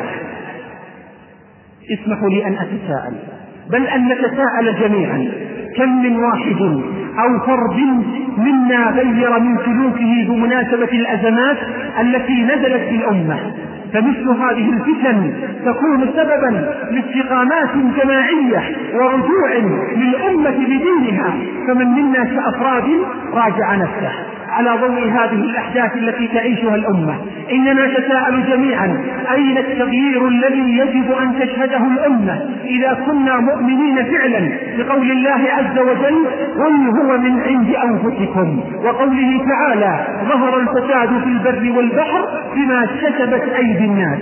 اسمحوا لي أن أتساءل، بل أن نتساءل جميعا، كم من واحد أو فرد منا غير من سلوكه بمناسبة الأزمات التي نزلت بالأمة؟ فمثل هذه الفتن تكون سببا لاستقامات جماعية ورجوع للأمة بدينها. فمن منا كأفراد راجع نفسه على ضوء هذه الأحداث التي تعيشها الأمة. إننا نتساءل جميعا أين التغيير الذي يجب أن تشهده الأمة إذا كنا مؤمنين فعلا بقول الله عز وجل قل هو من عند أنفسكم، وقوله تعالى ظهر الفساد في البر والبحر بما كسبت أيدي الناس.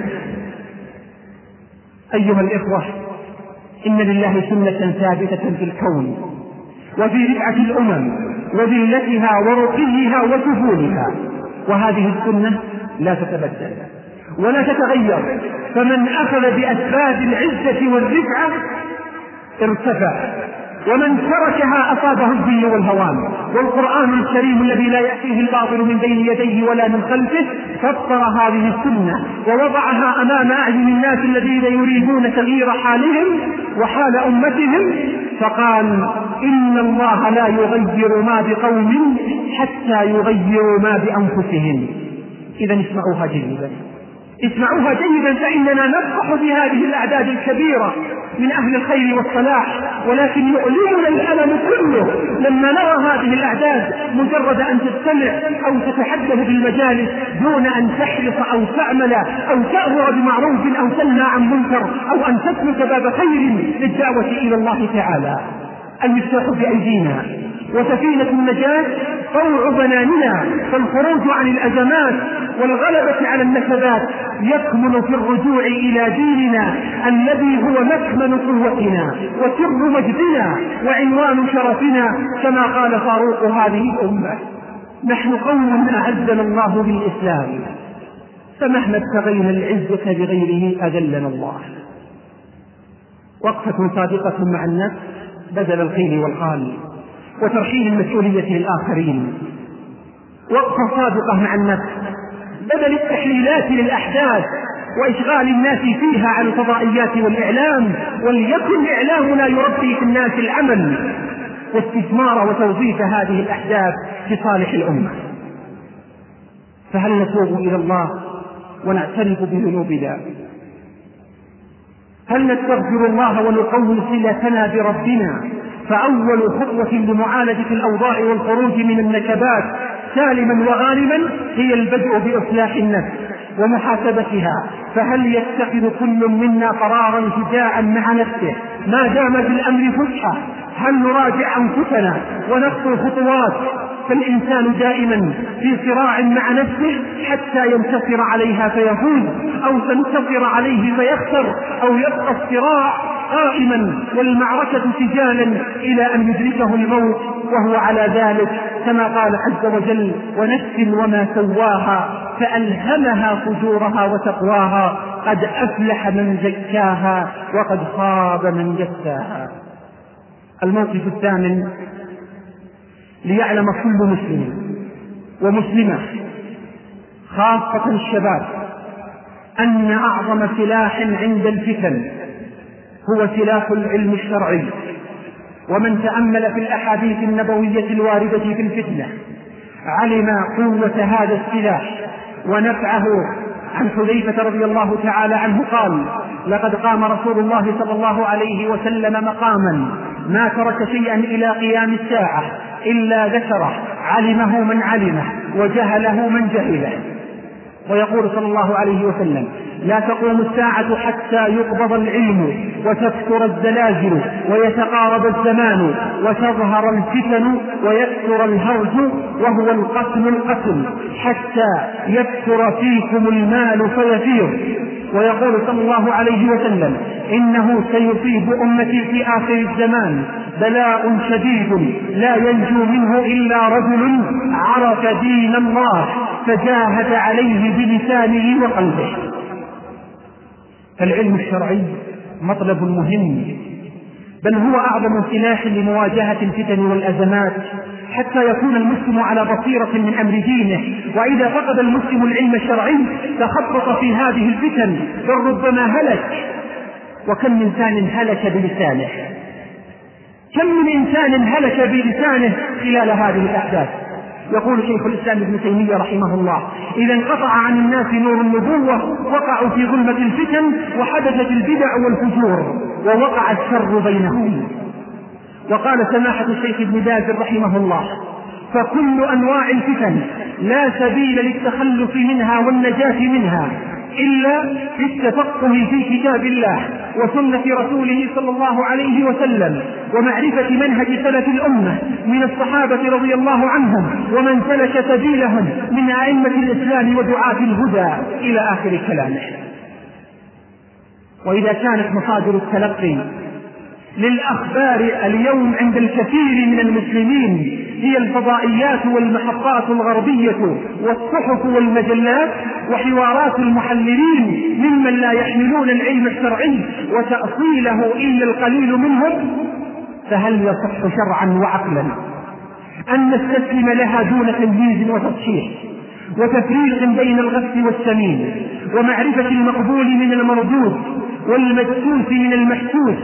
أيها الإخوة، إن لله سنة ثابتة في الكون وفي رفعة الأمم وذلتها ورقيها وسفولها، وهذه السنة لا تتبدل ولا تتغير. فمن أخذ بأسباب العزة والرفعة ارتفع، ومن تركها أصابه الذل والهوان. والقرآن الكريم الذي لا يأتيه الباطل من بين يديه ولا من خلفه فسر هذه السنة ووضعها أمام أعين الناس الذين يريدون تغيير حالهم وحال أمتهم فقال إن الله لا يغير ما بقوم حتى يغيروا ما بأنفسهم. إذا اسمعوها جيدا، اسمعوها جيدا، فإننا نفرح بهذه الأعداد الكبيرة من أهل الخير والصلاح، ولكن يؤلمنا الألم كله لما نرى هذه الأعداد مجرد أن تستمع أو تتحدث بالمجالس دون أن تحرص أو تعمل أو تأمر بمعروف أو تنهى عن منكر أو أن تسلك باب خير للدعوة إلى الله تعالى. المفتاح بأيدينا وسفينة النجاة طوع بناننا، فالخروج عن الأزمات والغلبة على النكبات يكمن في الرجوع إلى ديننا الذي هو مكمن قوتنا وسر مجدنا وعنوان شرفنا، كما قال فاروق هذه الأمة: نحن قوم أعزنا الله بالإسلام، فمهما ابتغينا العزة بغيره أذلنا الله. وقفة صادقة مع النفس بدل القيل والقال وترحيل المسؤولية للآخرين، وقفة صادقة مع النفس بدل التحليلات للأحداث وإشغال الناس فيها عن الفضائيات والإعلام، وليكن إعلامنا يربي في الناس العمل واستثمار وتوظيف هذه الأحداث في صالح الأمة. فهل نتوب إلى الله ونعترف بذنوبنا؟ هل نستغفر الله ونقوي صلتنا بربنا؟ فأول خطوة لمعالجة الأوضاع والخروج من النكبات سالما وغانما هي البدء بإصلاح النفس ومحاسبتها. فهل يتخذ كل منا قرارا شجاعا مع نفسه ما دام في الأمر فسحة؟ هل نراجع أنفسنا ونخطو خطوات؟ فالإنسان دائما في صراع مع نفسه حتى ينتصر عليها فيفوز، أو تنتصر عليه فيخسر، أو يبقى الصراع قائما والمعركة سجالا إلى أن يدركه الموت وهو على ذلك، كما قال عز وجل: ونفس وما سواها فألهمها فجورها وتقواها قد أفلح من زكاها وقد خاب من دساها. الموقف الثامن: ليعلم كل مسلم ومسلمة خاصة الشباب أن أعظم سلاح عند الفتن هو سلاح العلم الشرعي. ومن تأمل في الأحاديث النبوية الواردة في الفتنة علم قوة هذا السلاح ونفعه. عن حذيفة رضي الله تعالى عنه قال: لقد قام رسول الله صلى الله عليه وسلم مقاما ما ترك شيئا إلى قيام الساعة إلا ذكره، علمه من علمه وجهله من جهله. ويقول صلى الله عليه وسلم: لا تقوم الساعة حتى يقبض العلم وتكثر الزلازل ويتقارب الزمان وتظهر الفتن ويكثر الهرج وهو القتل حتى يكثر فيكم المال فيفيض. ويقول صلى الله عليه وسلم: إنه سيصيب أمتي في آخر الزمان بلاء شديد لا ينجو منه إلا رجل عرف دين الله فجاهد عليه بلسانه وقلبه. فالعلم الشرعي مطلب مهم، بل هو أعظم سلاح لمواجهة الفتن والأزمات حتى يكون المسلم على بصيرة من أمر دينه. وإذا فقد المسلم العلم الشرعي تخبط في هذه الفتن بل ربما هلك. وكم من إنسان هلك بلسانه، كم من إنسان هلك بلسانه خلال هذه الأحداث. يقول شيخ الإسلام ابن تيمية رحمه الله: إذا انقطع عن الناس نور النبوة وقعوا في ظلمة الفتن وحدثت البدع والفجور ووقع الشر بينهم. وقال سماحة الشيخ ابن باز رحمه الله: فكل أنواع الفتن لا سبيل للتخلص منها والنجاة منها إلا بالتفقه في كتاب الله وسنة رسوله صلى الله عليه وسلم، ومعرفة منهج سلف الأمة من الصحابة رضي الله عنهم ومن سلك سبيلهم من أئمة الإسلام ودعاة الهدى إلى آخر كلامه. وإذا كانت مصادر التلقي للأخبار اليوم عند الكثير من المسلمين هي الفضائيات والمحطات الغربية والصحف والمجلات وحوارات المحللين ممن لا يحملون العلم الشرعي وتأصيله إلا القليل منهم، فهل يصح شرعا وعقلا أن نستسلم لها دون تمييز وتصحيح وتفريق بين الغث والسمين ومعرفة المقبول من المردود والمدسوس من المحسوس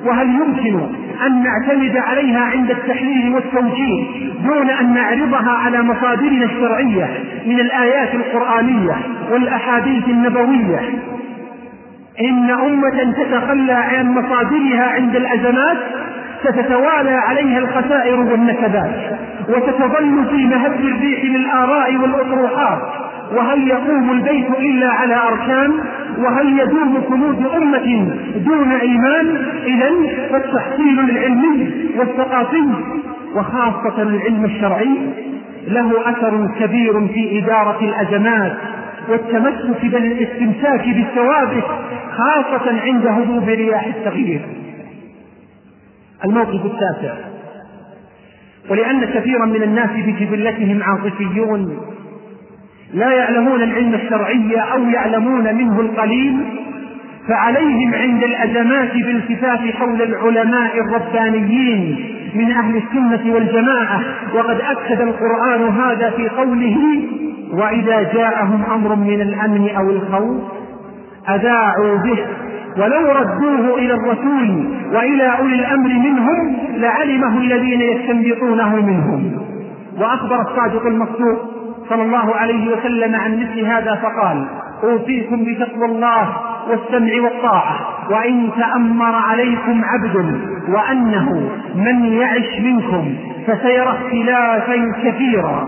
وهل يمكن أن نعتمد عليها عند التحليل والتوجيه دون أن نعرضها على مصادرنا الشرعية من الآيات القرآنية والأحاديث النبوية؟ إن أمة تتخلى عن مصادرها عند الأزمات ستتوالى عليها الخسائر والنكبات، وتتظل في مهب الريح للآراء والأطروحات. وهل يقوم البيت إلا على أركان؟ وهل يدوم كنوز أمة دون إيمان؟ إذن فالتحصيل العلمي والثقافي وخاصة العلم الشرعي له أثر كبير في إدارة الأزمات والتمسك بالاستمساك بالثوابت، خاصة عند هبوب رياح التغيير. الموقف التاسع: ولأن كثيرا من الناس بجبلتهم عاطفيون لا يعلمون العلم الشرعي أو يعلمون منه القليل، فعليهم عند الأزمات بالالتفاف حول العلماء الربانيين من أهل السنة والجماعة. وقد أكد القرآن هذا في قوله: وإذا جاءهم أمر من الأمن أو الخوف أذاعوا به ولو ردوه إلى الرسول وإلى أولي الأمر منهم لعلمه الذين يستنبطونه منهم. وأخبر الصادق المصدوق صلى الله عليه وسلم عن مثل هذا فقال: أوصيكم بتقوى الله والسمع والطاعة، وإن تأمر عليكم عبد وأنه من يعش منكم فسيرى اختلافا كثيرا.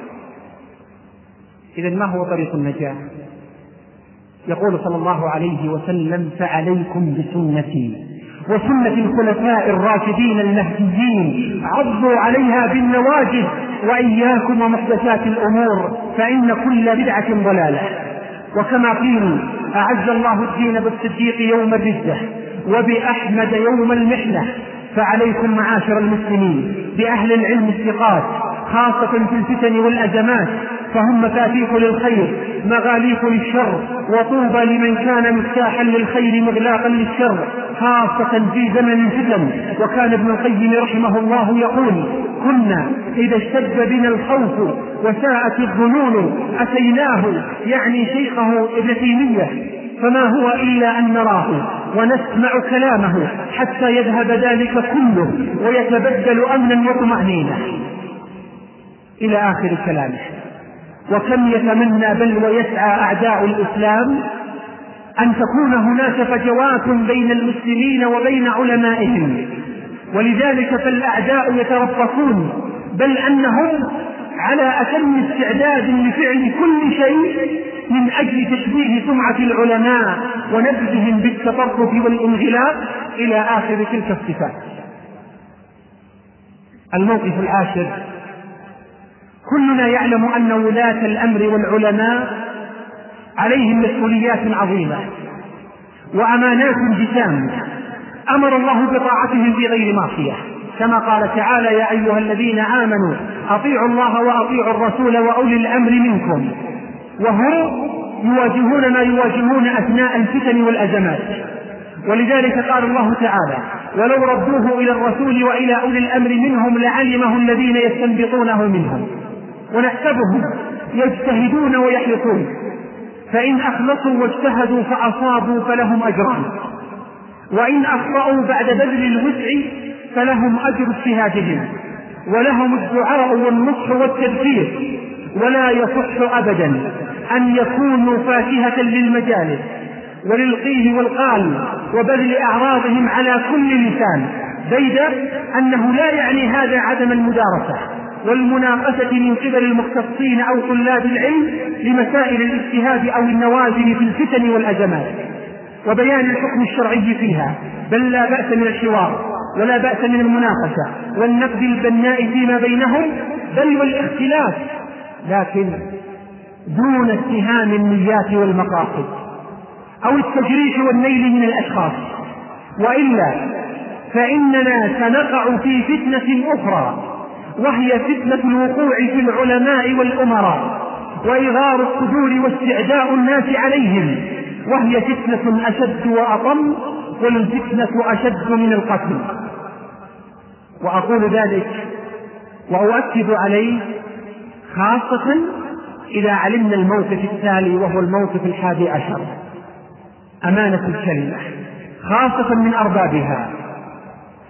إذن ما هو طريق النجاة؟ يقول صلى الله عليه وسلم: فعليكم بسنتي وسنة الخلفاء الراشدين المهديين عضوا عليها بالنواجذ، وإياكم ومحدثات الأمور فإن كل بدعة ضلالة. وكما قيل: أعز الله الدين بالصديق يوم الردة وبأحمد يوم المحنة. فعليكم معاشر المسلمين بأهل العلم الثقات، خاصة في الفتن والأزمات، فهم مفاتيح للخير مغاليق للشر، وطوبى لمن كان مفتاحا للخير مغلاقا للشر، خاصة في زمن الفتن. وكان ابن القيم رحمه الله يقول: كنا إذا اشتد بنا الخوف وساءت الظنون أتيناه، يعني شيخه ابن تيمية، فما هو إلا أن نراه ونسمع كلامه حتى يذهب ذلك كله ويتبدل أمنا وطمأنينة، إلى آخر كلامه. وكم يتمنى بل ويسعى أعداء الإسلام أن تكون هناك فجوات بين المسلمين وبين علمائهم، ولذلك فالأعداء يتربصون، بل أنهم على أتم استعداد لفعل كل شيء من أجل تشويه سمعة العلماء ونبذهم بالتطرف والانغلاق إلى آخر تلك الصفات. الموقف العاشر: كلنا يعلم أن ولاة الأمر والعلماء عليهم مسؤوليات عظيمة وأمانات جسام، أمر الله بطاعتهم في غير معصية، كما قال تعالى: يا أيها الذين آمنوا أطيعوا الله وأطيعوا الرسول وأولي الأمر منكم. وهم يواجهون ما يواجهون أثناء الفتن والأزمات، ولذلك قال الله تعالى: ولو ردوه إلى الرسول وإلى أولي الأمر منهم لعلمه الذين يستنبطونه منهم. ونحسبهم يجتهدون ويحرصون، فإن أخلصوا واجتهدوا فأصابوا فلهم أجران، وإن أخطأوا بعد بذل الوسع فلهم أجر اجتهادهم، ولهم الدعاء والنصح والتذكير. ولا يصح أبدا أن يكونوا فاكهة للمجالس وللقيل والقال وبذل أعراضهم على كل لسان، بيد أنه لا يعني هذا عدم المدارسة والمناقشة من قبل المختصين أو طلاب العلم لمسائل الاجتهاد أو النوازل في الفتن والأزمات وبيان الحكم الشرعي فيها، بل لا بأس من الحوار ولا بأس من المناقشة والنقد البناء فيما بينهم، بل والاختلاف، لكن دون اتهام النيات والمقاصد أو التجريح والنيل من الأشخاص، وإلا فإننا سنقع في فتنة أخرى، وهي فتنة الوقوع في العلماء والأمراء وإغار الصدور واستعداء الناس عليهم، وهي فتنة أشد وأطم، والفتنة أشد من القتل. وأقول ذلك وأؤكد عليه خاصة إذا علمنا الموقف التالي، وهو الموقف 11: أمانة الكلمة، خاصة من أربابها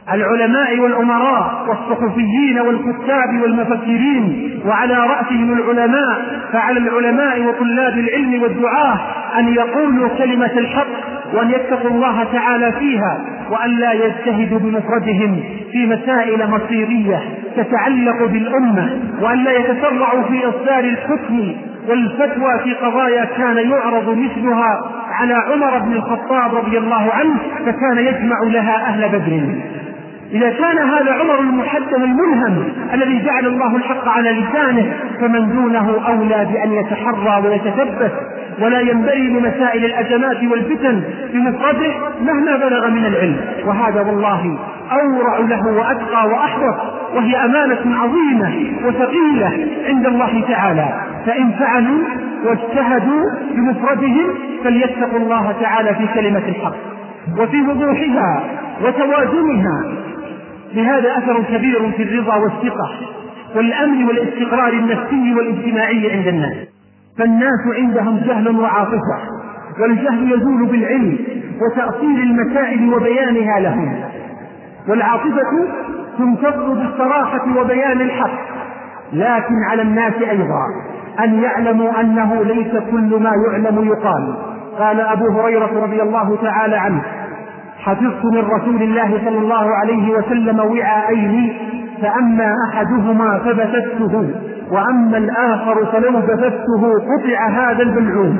العلماء والأمراء والصحفيين والكتاب والمفكرين، وعلى رأسهم العلماء. فعلى العلماء وطلاب العلم والدعاة أن يقولوا كلمة الحق وأن يتقوا الله تعالى فيها، وأن لا يجتهدوا بمفردهم في مسائل مصيرية تتعلق بالأمة، وأن لا يتسرعوا في إصدار الحكم والفتوى في قضايا كان يعرض مثلها على عمر بن الخطاب رضي الله عنه فكان يجمع لها أهل بدر. إذا كان هذا عمر المحدث الملهم الذي جعل الله الحق على لسانه، فمن دونه أولى بأن يتحرى ويتثبت، ولا ينبغي لمسائل الأزمات والفتن بمفرده مهما بلغ من العلم. وهذا والله أورع له وأتقى وأحرص، وهي أمانة عظيمة وثقيلة عند الله تعالى. فإن فعلوا واجتهدوا بمفردهم فليتقوا الله تعالى في كلمة الحق وفي وضوحها وتوازنها. لهذا أثر كبير في الرضا والثقة والأمن والاستقرار النفسي والاجتماعي عند الناس. فالناس عندهم جهل وعاطفة، والجهل يزول بالعلم وتأصيل المسائل وبيانها لهم، والعاطفة تمتص بالصراحة وبيان الحق. لكن على الناس أيضا أن يعلموا أنه ليس كل ما يعلم يقال. قال أبو هريرة رضي الله تعالى عنه: حفظت من رسول الله صلى الله عليه وسلم وعاءين، فأما أحدهما فبثثته، وأما الآخر فلو بثثته قطع هذا البلعوم.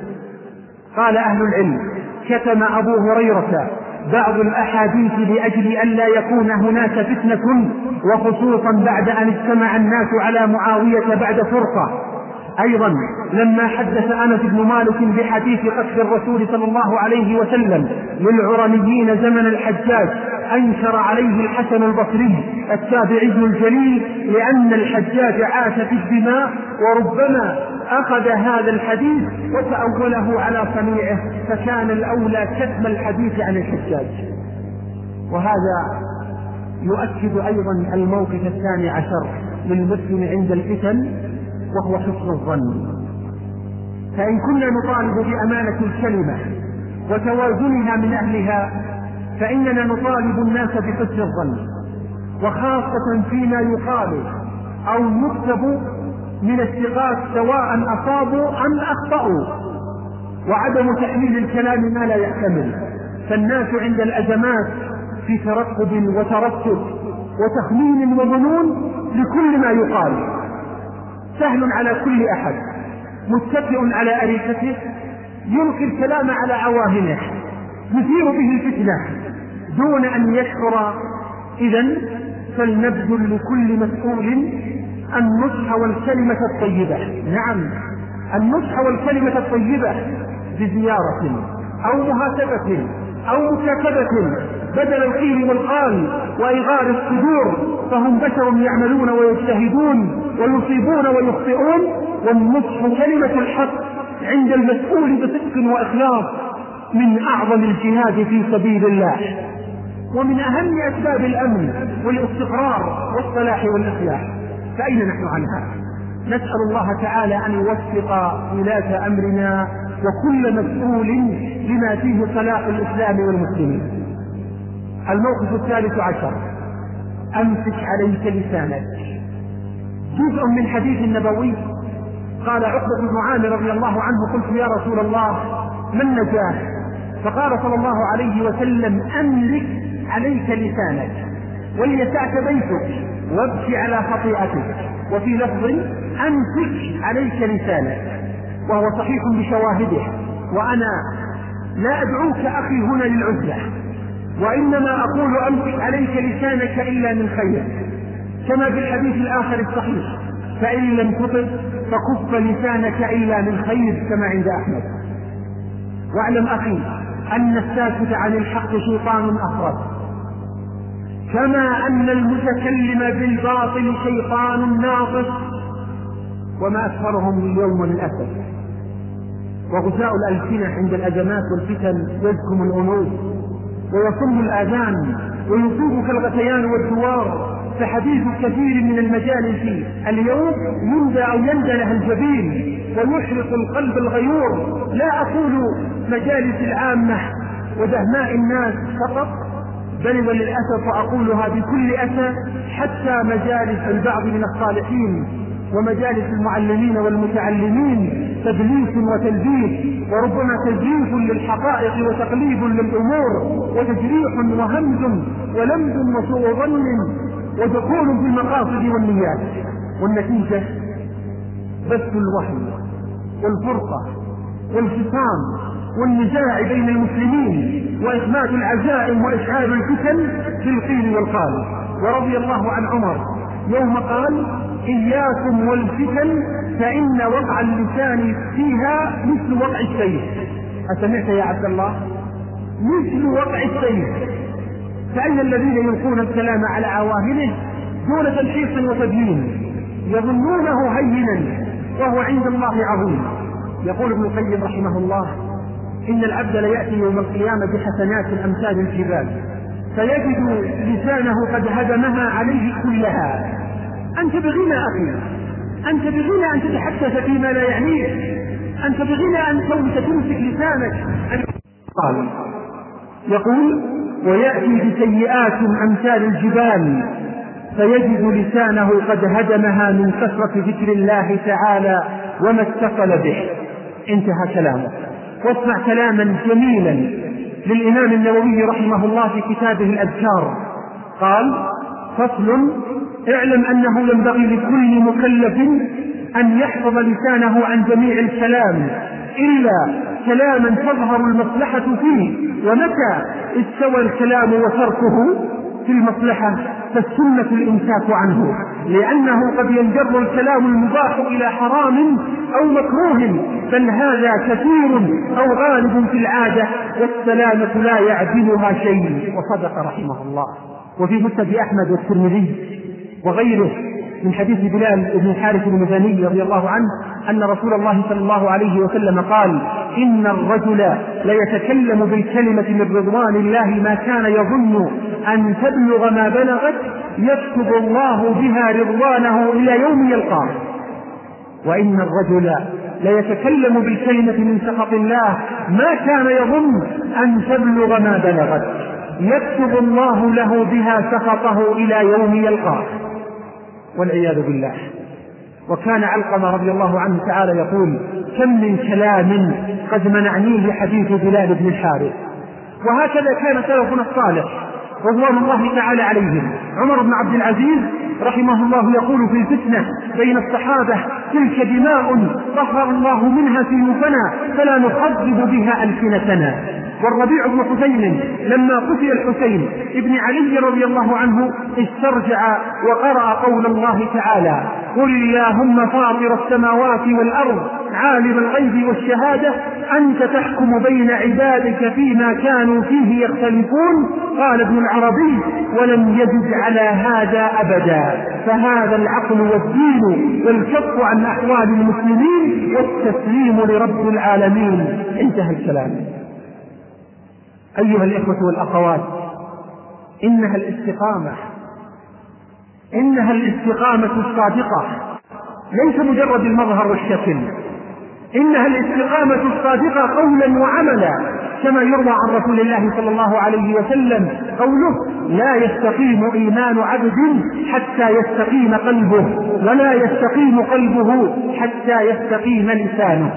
قال أهل العلم: كتم أبو هريرة بعض الأحاديث لأجل أن لا يكون هناك فتنة، وخصوصا بعد أن اجتمع الناس على معاوية بعد فرقة. أيضا لما حدث أنس بن مالك بحديث قتل الرسول صلى الله عليه وسلم للعرنيين زمن الحجاج، أنكر عليه الحسن البصري التابعي الجليل، لأن الحجاج عاش في الدماء، وربما أخذ هذا الحديث وتأوله على صنيعه، فكان الأولى كتم الحديث عن الحجاج. وهذا يؤكد أيضا الموقف الثاني عشر للمسلم عند الفتن، وهو حسن الظن. فإن كنا نطالب بأمانة الكلمة وتوازنها من أهلها، فإننا نطالب الناس بحسن الظن، وخاصة فيما يقال أو يكتب من الثقات سواء أصابوا أم أخطأوا، وعدم تحميل الكلام ما لا يحتمل. فالناس عند الأزمات في ترقب وترتب وتخمين وظنون لكل ما يقال. سهل على كل أحد متكئ على أريكته يلقي الكلام على عواهنه يثير به الفتنة دون أن يشعر. إذن فلنبذل لكل مسؤول النصح والكلمة الطيبة. نعم، النصح والكلمة الطيبة بزيارة أو مهاتفة أو مكاتبة بدل القيل والقال وإغار الصدور، فهم بشر يعملون ويجتهدون ويصيبون ويخطئون. والنصح كلمة الحق عند المسؤول بصدق وإخلاص من أعظم الجهاد في سبيل الله، ومن أهم أسباب الأمن والاستقرار والصلاح والإصلاح. فأين نحن عنها؟ نسأل الله تعالى أن يوفق ولاة أمرنا وكل مسؤول لما فيه صلاح الإسلام والمسلمين. الموقف الثالث عشر: أمسك عليك لسانك. جزء من حديث النبوي. قال عقبة بن عامر رضي الله عنه: قلت يا رسول الله ما النجاة؟ فقال صلى الله عليه وسلم: أملك عليك لسانك وليسعك بيتك وابكي على خطيئتك. وفي لفظ: أمسك عليك لسانك، وهو صحيح بشواهده. وأنا لا أدعوك أخي هنا للعزلة، وإنما أقول أمسك عليك لسانك إلا من خير، كما في الحديث الآخر الصحيح: فإن لم تطق فكف لسانك إلا من خير، كما عند أحمد. واعلم أخي أن الساكت عن الحق شيطان أخرس، كما أن المتكلم بالباطل شيطان ناقص، وما أكثرهم اليوم للأسف. وغثاء الألسنة عند الأزمات والفتن يزكم الأنوف ويصم الآذان ويصيبك الغثيان والدوار. فحديث كثير من المجالس اليوم يندى أو يندى لها الجبين ويحرق القلب الغيور. لا أقول مجالس العامة ودهماء الناس فقط، بل وللأسف وأقولها بكل أسى حتى مجالس البعض من الصالحين ومجالس المعلمين والمتعلمين تدليس وتلبيس، وربما تزييف للحقائق وتقليب للأمور وتجريح وهمز ولمز وسوء ظن ودخول في المقاصد والنيات، والنتيجة بث الوهم والفرقة والخصام والنزاع بين المسلمين وإخماد العزائم وإشعال الفتن في القيل والقال. ورضي الله عن عمر يوم قال: إياكم والفتن فإن وقع اللسان فيها مثل وقع السيف. أسمعت يا عبد الله؟ مثل وقع السيف. فأين الذين يلقون الكلام على عواهنه دون تلحيص وتبيين يظنونه هينا وهو عند الله عظيم؟ يقول ابن القيم رحمه الله: إن العبد ليأتي يوم القيامة بحسنات أمثال الجبال فيجد لسانه قد هدمها عليه كلها. أنت بغنى أخي، أنت بغنى أن تتحدث فيما لا يعنيك، أنت بغنى أن تمسك لسانك. قال يقول: ويأتي بسيئات أمثال الجبال فيجد لسانه قد هدمها من كثرة ذكر الله تعالى وما اتصل به. انتهى كلامه. واسمع كلاما جميلا للإمام النووي رحمه الله في كتابه الأذكار. قال: فصل: اعلم أنه ينبغي لكل مكلف أن يحفظ لسانه عن جميع الكلام إلا كلاما تظهر المصلحة فيه، ومتى استوى الكلام وتركه في المصلحة فالسنة الإمساك عنه، لأنه قد ينجر الكلام المباح إلى حرام أو مكروه، بل هذا كثير أو غالب في العادة، والسلامة لا يعدلها شيء. وصدق رحمه الله. وفي مسند أحمد والترمذي وغيره من حديث بلال بن الحارث المزني رضي الله عنه أن رسول الله صلى الله عليه وسلم قال: إن الرجل ليتكلم بالكلمة من رضوان الله ما كان يظن أن تبلغ ما بلغت، يكتب الله بها رضوانه إلى يوم يلقاه. وإن الرجل ليتكلم بالكلمة من سخط الله ما كان يظن أن تبلغ ما بلغت، يكتب الله له بها سخطه إلى يوم يلقاه، والعياذ بالله. وكان علقمة رضي الله عنه تعالى يقول: كم من كلام قد منعنيه حديث بلال بن الحارث. وهكذا كان سلفنا الصالح رضوان الله تعالى عليهم. عمر بن عبد العزيز رحمه الله يقول في الفتنة بين الصحابة: تلك دماء طهر الله منها سيوفنا فلا نخضب بها ألسنتنا. والربيع بن حسين لما قتل الحسين ابن علي رضي الله عنه استرجع وقرأ قول الله تعالى: قل اللهم فاطر السماوات والأرض عالم الغيب والشهادة أنت تحكم بين عبادك فيما كانوا فيه يختلفون. قال ابن العربي: ولم يجد على هذا أبدا، فهذا العقل والدين والكف عن أحوال المسلمين والتسليم لرب العالمين. انتهى الكلام. أيها الإخوة والأخوات، إنها الاستقامة الصادقة، ليس مجرد المظهر والشكل، إنها الاستقامة الصادقة قولا وعملا، كما يروى عن رسول الله صلى الله عليه وسلم قوله: لا يستقيم إيمان عبد حتى يستقيم قلبه، ولا يستقيم قلبه حتى يستقيم لسانه.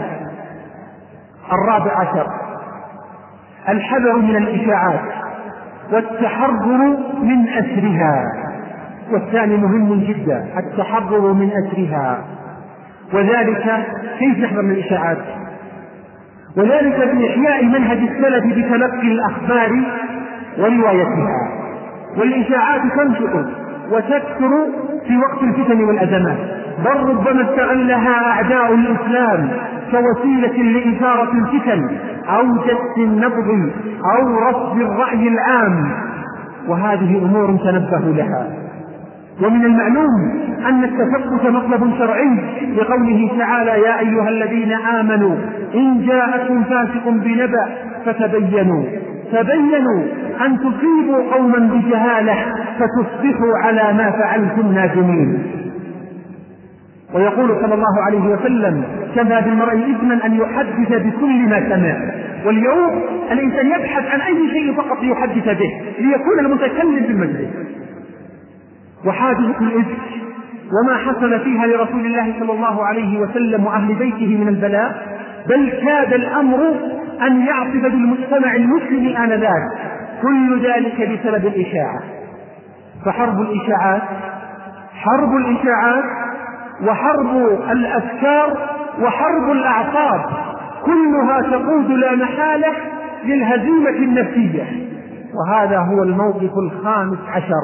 14: الحذر من الإشاعات والتحرر من أسرها. والثاني مهم جدا، التحرر من أسرها. وذلك كيف نحذر من الإشاعات؟ وذلك بإحياء منهج السلف بتلقي الأخبار وروايتها. والإشاعات تنشط وتكثر في وقت الفتن والأزمات، بل ربما استغلها أعداء الإسلام كوسيلة لإثارة الفتن أو جس النبض أو رفض الرأي العام، وهذه أمور تنبه لها. ومن المعلوم أن التثبت مطلب شرعي لقوله تعالى: يا أيها الذين آمنوا إن جاءكم فاسق بنبأ فتبينوا أن تصيبوا قوما بجهالة فتصبحوا على ما فعلتم نادمين. ويقول صلى الله عليه وسلم: كفى بالمرء إثما أن يحدث بكل ما سمع. واليوم الإنسان يبحث عن أي شيء فقط ليحدث به ليكون المتكلم في المجلس. وحادثة الإفك وما حصل فيها لرسول الله صلى الله عليه وسلم وأهل بيته من البلاء، بل كاد الأمر أن يعصف بالمجتمع المسلم آنذاك، كل ذلك بسبب الإشاعة. فحرب الإشاعات وحرب الأفكار وحرب الأعصاب كلها تقود لا محالة للهزيمة النفسية. وهذا هو الموقف الخامس عشر،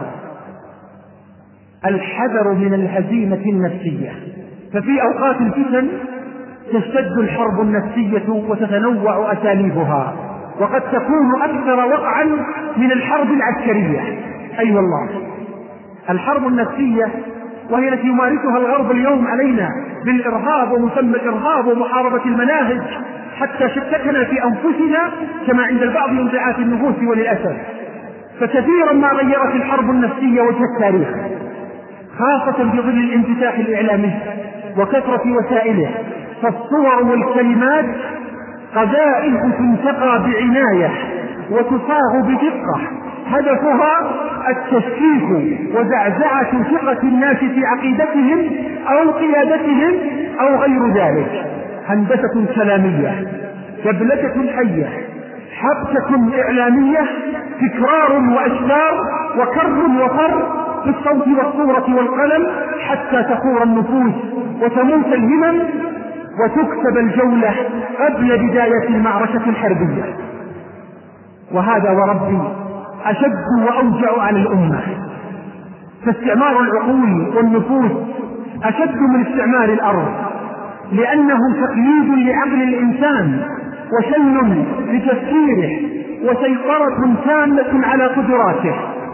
الحذر من الهزيمة النفسية. ففي أوقات الفتن تشتد الحرب النفسية وتتنوع أساليبها، وقد تكون أكثر وقعا من الحرب العسكرية. أي والله الحرب النفسية وهي التي يمارسها الغرب اليوم علينا بالإرهاب ومسمى الإرهاب ومحاربة المناهج حتى شتتنا في أنفسنا كما عند البعض انزعاج النفوس وللأسف. فكثيرا ما غيرت الحرب النفسية وجه التاريخ، خاصة في ظل الانفتاح الإعلامي وكثرة وسائله، فالصور والكلمات قذائف تنتقى بعناية وتصاغ بدقة، هدفها التشكيك وزعزعة ثقة الناس في عقيدتهم أو قيادتهم أو غير ذلك. هندسة كلامية، دبلجة حية، حبكة إعلامية، تكرار وأشكار وكر وفر في الصوت والصورة والقلم حتى تخور النفوس وتموت الهمم وتكسب الجولة قبل بداية المعركة الحربية. وهذا وربي أشد وأوجع على الأمة، فاستعمار العقول والنفوس أشد من استعمار الأرض، لأنه تقييد لعقل الإنسان وشل لتفكيره وسيطرة تامة على قدراته.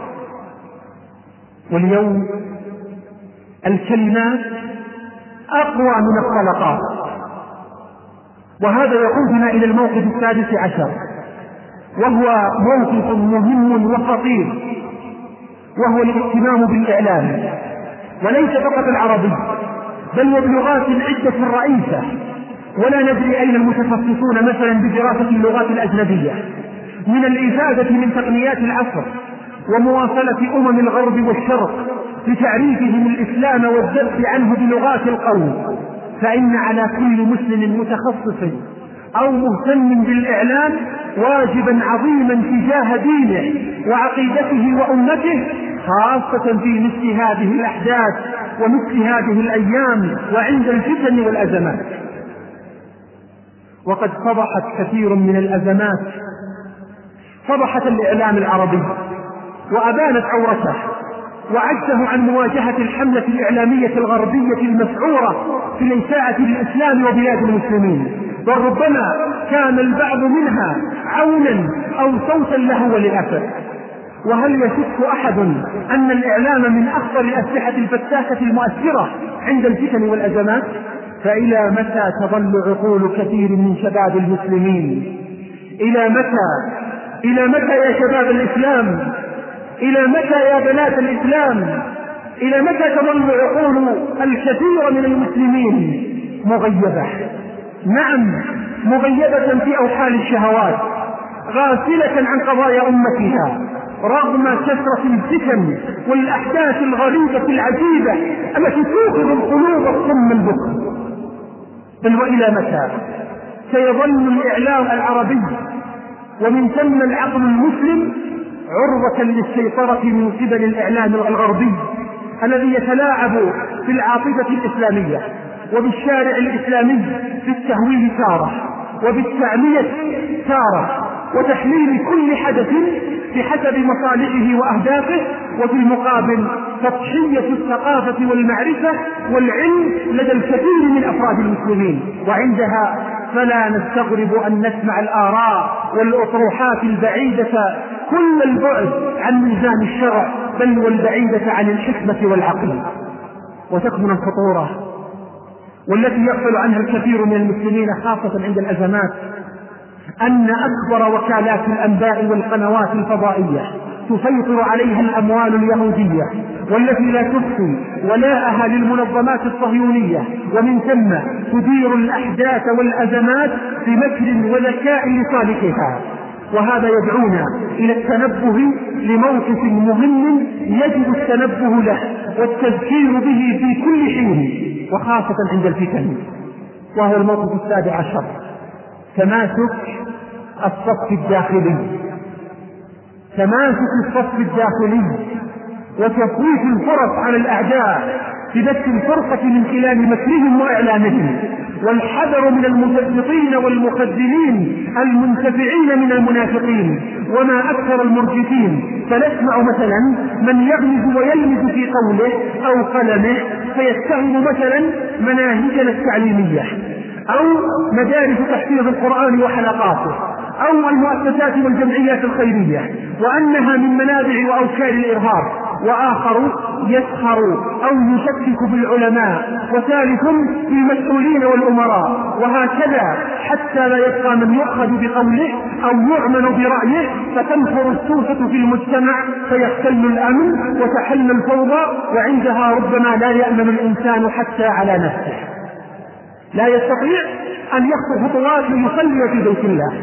واليوم الكلمات أقوى من الطلقات، وهذا يقودنا إلى الموقف السادس عشر، وهو موقف مهم وخطير، وهو الاهتمام بالإعلام، وليس فقط العربي بل وبلغات عدة رئيسة. ولا ندري أين المتخصصون مثلا بدراسة اللغات الأجنبية من الإفادة من تقنيات العصر ومواصلة الغرب والشرق لتعريفهم الإسلام والدفع عنه بلغات القوم. فإن على كل مسلم متخصص أو مهتم بالإعلام واجبا عظيما تجاه دينه وعقيدته وأمته، خاصة في مثل هذه الأحداث ومثل هذه الأيام وعند الفتن والأزمات. وقد فضحت كثير من الأزمات، فضحت الإعلام العربي وأبانت عورته وعجزه عن مواجهة الحملة الإعلامية الغربية المسعورة في الإساءة للإسلام وبلاد المسلمين، بل ربما كان البعض منها عونا أو صوتا له وللأسف. وهل يشك أحد أن الإعلام من أخطر الأسلحة الفتاكة المؤثرة عند الفتن والأزمات؟ فإلى متى تظل عقول كثير من شباب المسلمين؟ إلى متى يا شباب الإسلام؟ إلى متى يا بنات الإسلام؟ إلى متى تظل عقول الكثير من المسلمين مغيبة؟ نعم، مغيبة في أوحال الشهوات، غافلة عن قضايا أمتها رغم كثرة الفتن والأحداث الغريبة العجيبة التي توقظ القلوب الصم البكم. بل وإلى متى سيظل الإعلام العربي ومن ثم العقل المسلم عرضة للسيطرة من قبل الإعلام الغربي الذي يتلاعب في العاطفة الإسلامية وبالشارع الإسلامي في التهويل تارة وبالتعمية تارة وتحليل كل حدث بحسب مصالحه وأهدافه، وفي المقابل تضحية الثقافة والمعرفة والعلم لدى الكثير من أفراد المسلمين. وعندها فلا نستغرب أن نسمع الآراء والأطروحات البعيدة كل البعد عن ميزان الشرع بل والبعيدة عن الحكمة والعقل. وتكمن الخطورة والتي يغفل عنها الكثير من المسلمين خاصة عند الأزمات أن أكبر وكالات الأنباء والقنوات الفضائية تسيطر عليها الأموال اليهودية والتي لا تخفي ولاءها للمنظمات الصهيونية، ومن ثم تدير الأحداث والأزمات بمكر وذكاء لصالحها. وهذا يدعونا إلى التنبه لموقف مهم يجب التنبه له والتذكير به في كل حين وخاصة عند الفتن، وهو الموقف 17، تماسك الصف الداخلي. تماسك الصف الداخلي وتفويت الفرص على الأعداء ببث الفرقة من خلال مكرهم وإعلامهم، والحذر من المثبطين والمخذلين المنتفعين من المنافقين، وما أكثر المرجفين. فنسمع مثلا من يغمز ويلمز في قوله أو قلمه فيتهم مثلا مناهجنا التعليمية أو مدارس تحفيظ القرآن وحلقاته أو المؤسسات والجمعيات الخيرية وأنها من منابع وأوكار الإرهاب، وآخر يسخر أو يشكك بالعلماء، وثالث في المسؤولين والأمراء، وهكذا حتى لا يبقى من يؤخذ بقوله أو يعمل برأيه، فتنفر السوسة في المجتمع فيختل الأمن وتحل الفوضى، وعندها ربما لا يأمن الإنسان حتى على نفسه، لا يستطيع أن يخطو خطوات ليصلي في بيت الله.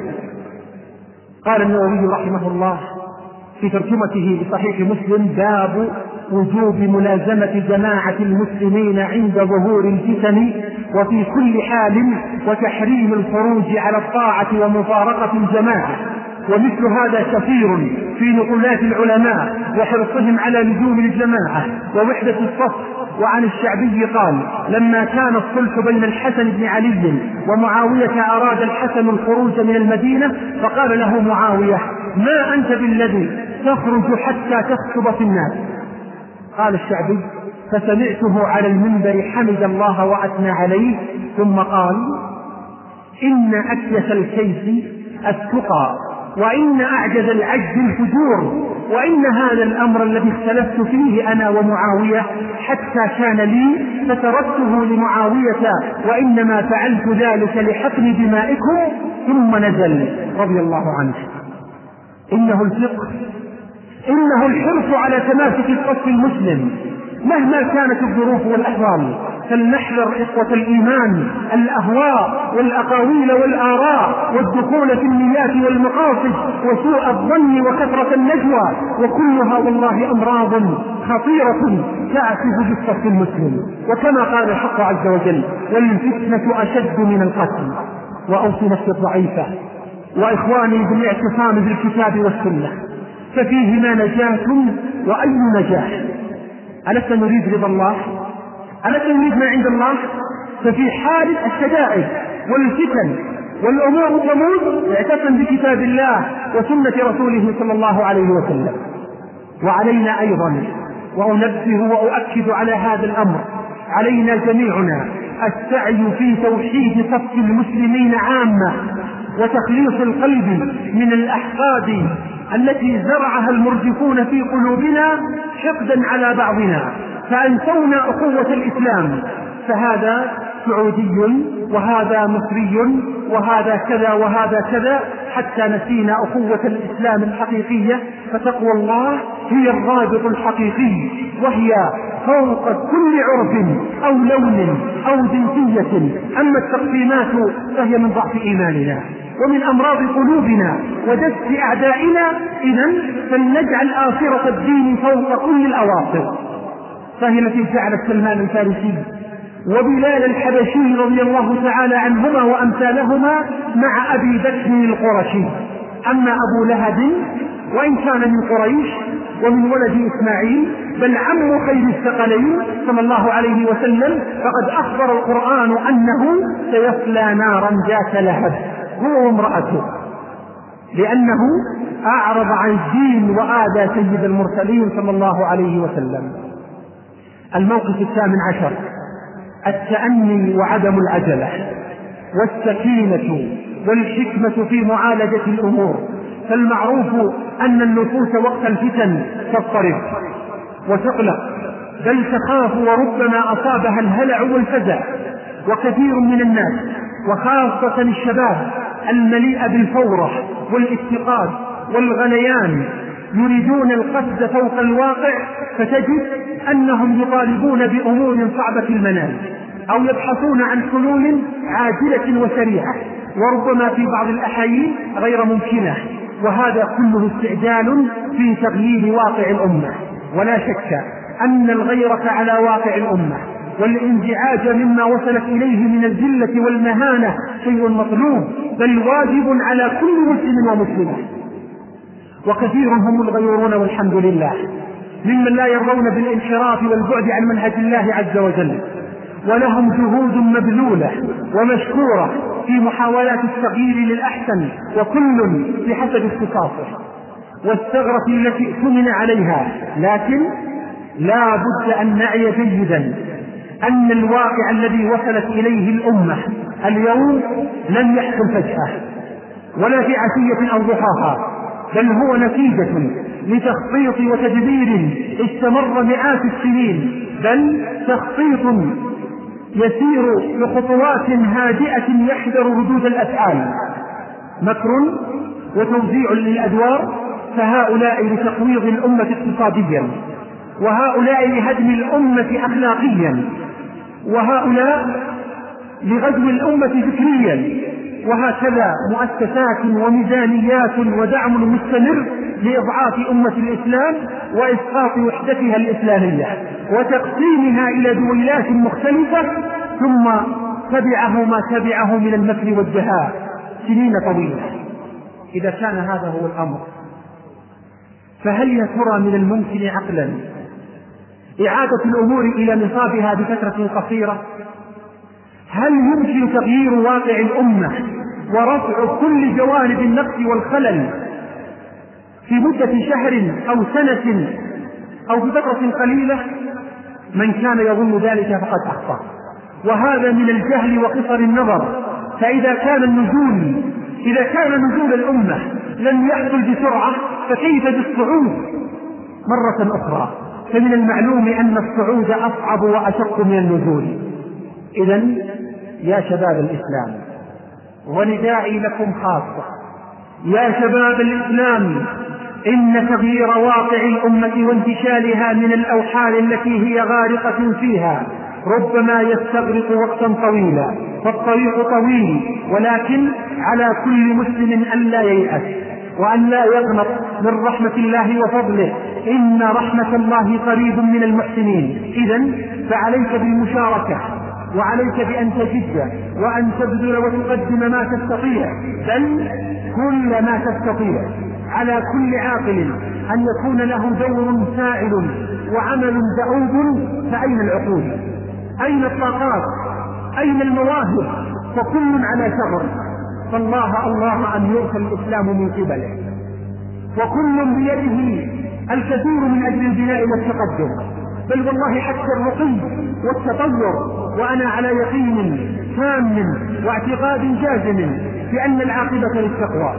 قال النووي رحمه الله في ترجمته لصحيح مسلم: باب وجوب ملازمة جماعة المسلمين عند ظهور الفتن وفي كل حال، وتحريم الخروج على الطاعة ومفارقة الجماعة. ومثل هذا كثير في نقولات العلماء وحرصهم على لزوم الجماعة ووحدة الصف. وعن الشعبي قال: لما كان الصلح بين الحسن بن علي ومعاوية أراد الحسن الخروج من المدينة، فقال له معاوية: ما أنت بالذي تخرج حتى تخطب في الناس؟ قال الشعبي: فسمعته على المنبر حمد الله وأثنى عليه، ثم قال: إن أكيس الكيس التقى، وإن أعجز العجز الفجور، وإن هذا الأمر الذي اختلفت فيه أنا ومعاوية حتى كان لي فتركته لمعاوية، وإنما فعلت ذلك لحقن دمائكم. ثم نزل رضي الله عنه. إنه الفقه، إنه الحرص على تماسك الصف المسلم مهما كانت الظروف والأحوال. فلنحذر إخوة الإيمان الأهواء والأقاويل والآراء والدخول في النيات والمقاصد وسوء الظن وكثرة النجوى، وكلها والله أمراض خطيرة تعكس بالصف المسلم. وكما قال الحق عز وجل: والفتنة أشد من القتل. وأوصي نفسي الضعيفة وإخواني بالاعتصام بالكتاب والسنة، ففيهما نجاة وأي نجاة. ألست نريد رضا الله؟ ألست نريد ما عند الله؟ ففي حال الشدائد والفتن والأمور الغموض اعتصم بكتاب الله وسنة رسوله صلى الله عليه وسلم. وعلينا أيضا، وأنبه وأؤكد على هذا الأمر، علينا جميعنا السعي في توحيد صف المسلمين عامة، وتخليص القلب من الأحقاد التي زرعها المرجفون في قلوبنا حقدا على بعضنا، فأنسونا أخوة الإسلام، فهذا سعودي وهذا مصري وهذا كذا وهذا كذا، حتى نسينا أخوة الإسلام الحقيقية. فتقوى الله هي الرابط الحقيقي، وهي فوق كل عرف أو لون أو جنسية. أما التقسيمات فهي من ضعف إيماننا ومن أمراض قلوبنا ودس أعدائنا. إذن فلنجعل آخرة الدين فوق كل الأواصر، فهي التي جعلت سلمان الفارسي وبلال الحبشي رضي الله تعالى عنهما وأمثالهما مع أبي بكر القرشي. أما أبو لهب وإن كان من قريش ومن ولد إسماعيل بل عم خير الثقلين صلى الله عليه وسلم، فقد أخبر القرآن أنه سيصلى نارا ذات لهب هو وامرأته، لأنه أعرض عن الدين وآذى سيد المرسلين صلى الله عليه وسلم. الموقف 18: التأني وعدم العجلة، والسكينة والحكمة في معالجة الأمور. فالمعروف أن النفوس وقت الفتن تضطرب وتقلق، بل تخاف، وربما أصابها الهلع والفزع. وكثير من الناس وخاصة الشباب المليء بالفورة والافتقاد والغليان يريدون القفز فوق الواقع، فتجد أنهم يطالبون بأمور صعبة المنال أو يبحثون عن حلول عاجلة وسريعة، وربما في بعض الأحايين غير ممكنة. وهذا كله استعجال في تغيير واقع الأمة. ولا شك أن الغيرة على واقع الأمة والانزعاج مما وصلت إليه من الذلة والمهانة شيء مطلوب، بل واجب على كل مسلم ومسلمة. وكثير هم الغيورون والحمد لله ممن لا يرضون بالانحراف والبعد عن منهج الله عز وجل، ولهم جهود مبذولة ومشكورة في محاولات التغيير للأحسن، وكل بحسب اختصاصه والثغرة التي اؤتمن عليها. لكن لا بد أن نعي جيدا أن الواقع الذي وصلت إليه الأمة اليوم لم يحصل فجأة ولا في عشية أو ضحاها، بل هو نتيجة لتخطيط وتدبير استمر مئات السنين، بل تخطيط يسير بخطوات هادئة يحذر ردود الأفعال، مكر وتوزيع للأدوار، فهؤلاء لتقويض الأمة اقتصاديا، وهؤلاء لهدم الأمة أخلاقيا، وهؤلاء لغزو الأمة فكريا، وهكذا مؤسسات وميزانيات ودعم مستمر لإضعاف أمة الإسلام وإسقاط وحدتها الإسلامية وتقسيمها إلى دويلات مختلفة، ثم تبعه ما تبعه من المكر والدهاء سنين طويلة. إذا كان هذا هو الأمر، فهل يا ترى من الممكن عقلا إعادة الأمور إلى نصابها بفترة قصيرة؟ هل يمكن تغيير واقع الأمة ورفع كل جوانب النقص والخلل في مدة شهر أو سنة أو بفترة قليلة؟ من كان يظن ذلك فقد أخطأ، وهذا من الجهل وقصر النظر. فإذا كان نزول الأمة لم يحصل بسرعة، فكيف بالصعود مرة أخرى؟ فمن المعلوم أن الصعود أصعب وأشق من النزول. إذن يا شباب الإسلام، ونداعي لكم خاصة، يا شباب الإسلام، إن تغيير واقع الأمة وانتشالها من الأوحال التي هي غارقة فيها ربما يستغرق وقتا طويلا، فالطريق طويل، ولكن على كل مسلم أن لا ييأس وأن لا يغنط من رحمة الله وفضله، إن رحمة الله قريب من المحسنين. إذن فعليك بالمشاركة، وعليك بأن تجد وأن تبذل وتقدم ما تستطيع، بل كل ما تستطيع. على كل عاقل أن يكون له دور فاعل وعمل دؤوب. فأين العقول؟ أين الطاقات؟ أين المواهب؟ فكل على شغل، فالله الله أن يرسل الإسلام من قبله، وكل بيده الكثير من أجل البناء والتقدم، بل والله حتى الرقي والتطور. وأنا على يقين تام واعتقاد جازم بأن العاقبة للتقوى،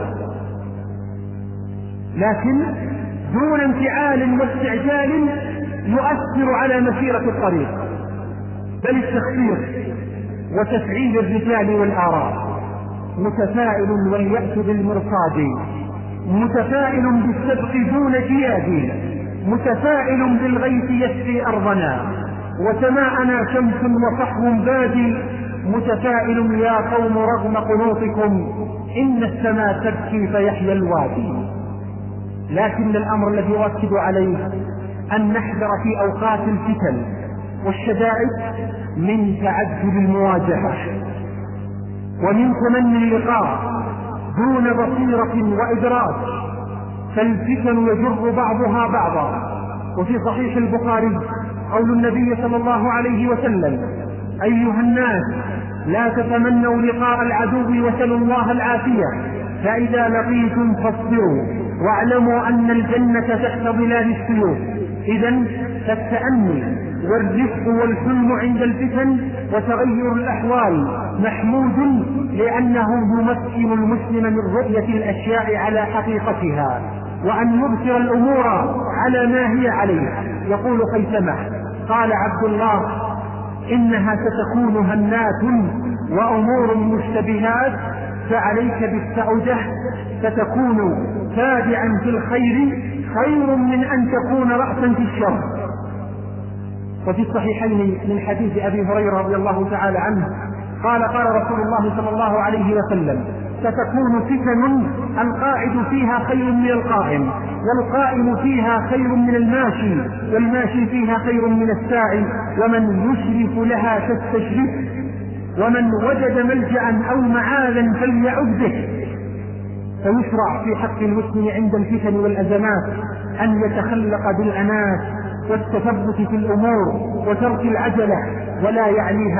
لكن دون انفعال واستعجال يؤثر على مسيرة الطريق، بل التخطيط وتفعيل الرجال والآراء. متفائل واليأس بالمرصاد، متفائل بالسبق دون جياد، متفائل بالغيث يسقي أرضنا، وسماءنا شمس وصحو بادي، متفائل يا قوم رغم قنوطكم، إن السماء تبكي فيحيى الوادي. لكن الأمر الذي أؤكد عليه أن نحذر في أوقات الفتن والشدائد من تعجل المواجهة ومن تمني اللقاء دون بصيرة وإدراك، فالفتن يجر بعضها بعضا. وفي صحيح البخاري قول النبي صلى الله عليه وسلم: أيها الناس، لا تتمنوا لقاء العدو وسلوا الله العافية، فإذا لقيتم فاصبروا واعلموا أن الجنة تحت ظلال السيوف. إذن فالتأني والرفق والحلم عند الفتن وتغير الأحوال محمود، لأنه يمكن المسلم من رؤية الأشياء على حقيقتها وأن يبصر الأمور على ما هي عليه. يقول خيثمة: قال عبد الله: إنها ستكون هنات وأمور مشتبهات، فعليك بالسعودة، فتكون تابعا في الخير خير من أن تكون رأسا في الشر. وفي الصحيحين من حديث أبي هريرة رضي الله تعالى عنه قال: قال رسول الله صلى الله عليه وسلم: ستكون فتن القاعد فيها خير من القائم، والقائم فيها خير من الماشي، والماشي فيها خير من الساعي، ومن يشرف لها تستشرف، ومن وجد ملجأ أو معاذا فليعد به. فيشرع في حق المسلم عند الفتن والأزمات أن يتخلق بالأنات والتثبت في الأمور وترك العجلة، ولا يعني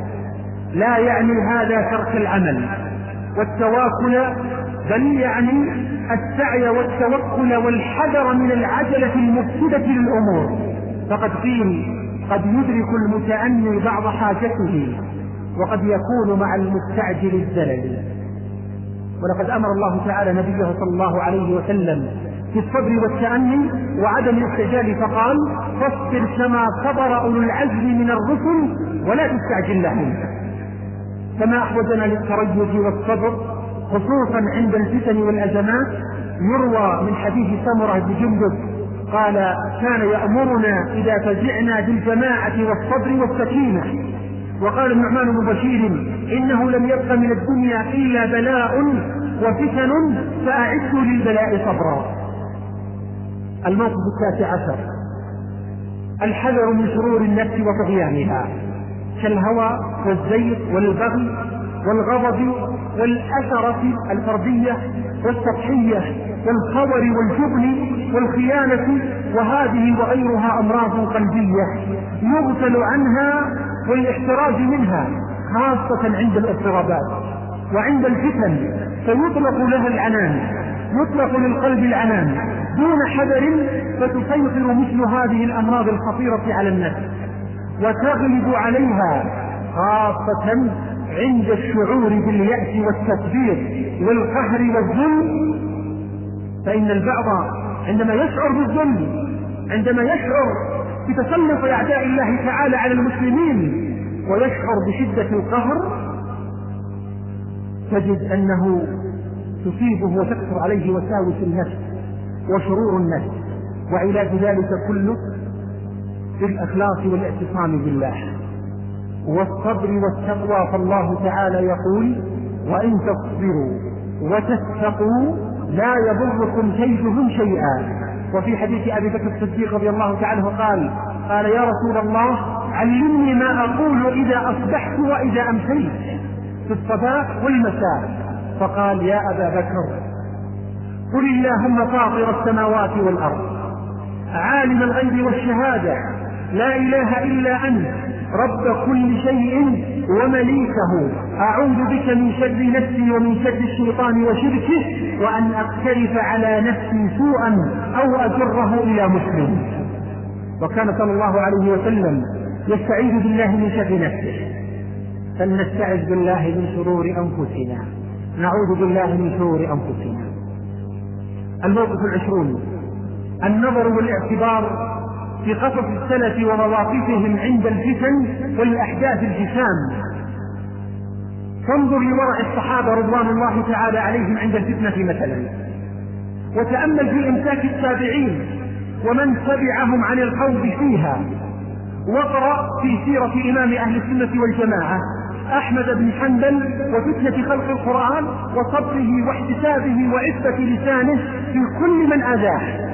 هذا ترك العمل والتواكل، بل يعني السعي والتوكل والحذر من العجلة المفسدة للأمور. فقد قيل قد يدرك المتأني بعض حاجته وقد يكون مع المستعجل الزلل. ولقد أمر الله تعالى نبيه صلى الله عليه وسلم في الصبر والتأني وعدم الاستعجال، فقال: فاصبر كما صبر أولو العزم من الرسل ولا تستعجل لهم. كما أحوجنا للتريث والصبر خصوصا عند الفتن والأزمات. يروى من حديث سمرة بن جندب قال: كان يأمرنا إذا فزعنا بالجماعة والصبر والسكينة. وقال النعمان بن بشير: إنه لم يبق من الدنيا إلا بلاء وفتن فأعدوا للبلاء صبرا. الموقف 19: الحذر من شرور النفس وطغيانها كالهوى والزيغ والبغي والغضب والأثرة الفردية والسطحية والخور والجبن والخيانة، وهذه وغيرها أمراض قلبية يغفل عنها والاحتراز منها، خاصة عند الاضطرابات وعند الفتن، فيطلق لها العنان، يطلق للقلب العنان دون حذر، فتسيطر مثل هذه الأمراض الخطيرة على النفس وتغلب عليها، خاصة عند الشعور باليأس والتكبير والقهر والظلم. فإن البعض عندما يشعر بالظلم، عندما يشعر بتسلط أعداء الله تعالى على المسلمين ويشعر بشدة القهر، تجد أنه تصيبه وتكثر عليه وساوس النفس وشرور النفس، وعلاج ذلك كله بالإخلاص والاعتصام بالله والصبر والتقوى. فالله تعالى يقول: وإن تصبروا وتتقوا لا يضركم كيدهم شيئا. وفي حديث أبي بكر الصديق رضي الله تعالى قال: يا رسول الله علمني ما أقول إذا أصبحت وإذا أمسيت في الصباح والمساء. فقال: يا أبا بكر قل اللهم فاطر السماوات والأرض عالم الغيب والشهادة لا إله إلا أنت رب كل شيء ومليكه أعوذ بك من شر نفسي ومن شر الشيطان وشركه وأن أقترف على نفسي سوءا أو أجره إلى مسلم. وكان صلى الله عليه وسلم يستعيذ بالله من شر نفسه. فلنستعذ بالله من شرور أنفسنا، نعوذ بالله من شرور أنفسنا. الموقف 20: النظر والاعتبار في قصص السلف ومواقفهم عند الفتن والأحداث الجسام. فانظر لورع الصحابة رضوان الله تعالى عليهم عند الفتنة مثلا، وتأمل في إمساك التابعين ومن تبعهم عن الخوض فيها، واقرأ في سيرة إمام أهل السنة والجماعة أحمد بن حنبل وفتنة خلق القرآن وصبره واحتسابه وعفة لسانه في كل من آذاه.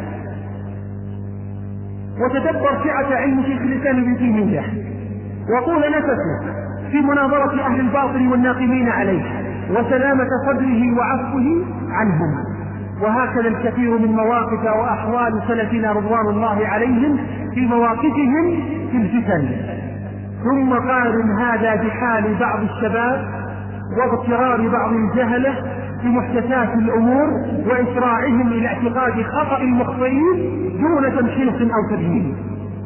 وتدبر سعة علم شيخ الإسلام ابن تيمية وطول نفسه في مناظرة أهل الباطل والناقمين عليه وسلامة صدره وعفوه عنهم. وهكذا الكثير من مواقف وأحوال سلفنا رضوان الله عليهم في مواقفهم في الفتن. ثم قارن هذا بحال بعض الشباب واضطرار بعض الجهلة بمحدثات الأمور وإسراعهم إلى اعتقاد خطأ المخطئين دون تمشيط أو تبيين.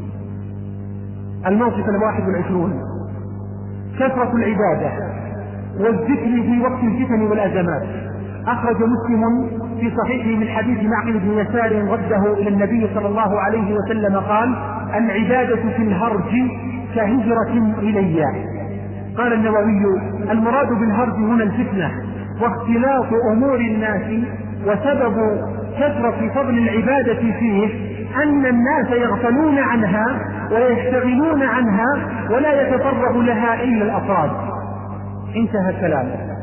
الموقف 21: كثرة العبادة والذكر في وقت الفتن والأزمات. أخرج مسلم في صحيحه من حديث معقل بن يسار رده إلى النبي صلى الله عليه وسلم قال: العبادة في الهرج كهجرة إلي. قال النووي: المراد بالهرج هنا الفتنة واختلاط أمور الناس، وسبب كثرة فضل العبادة فيه أن الناس يغفلون عنها ويشتغلون عنها ولا يتفرغ لها إلا الأفراد. انتهى كلامه.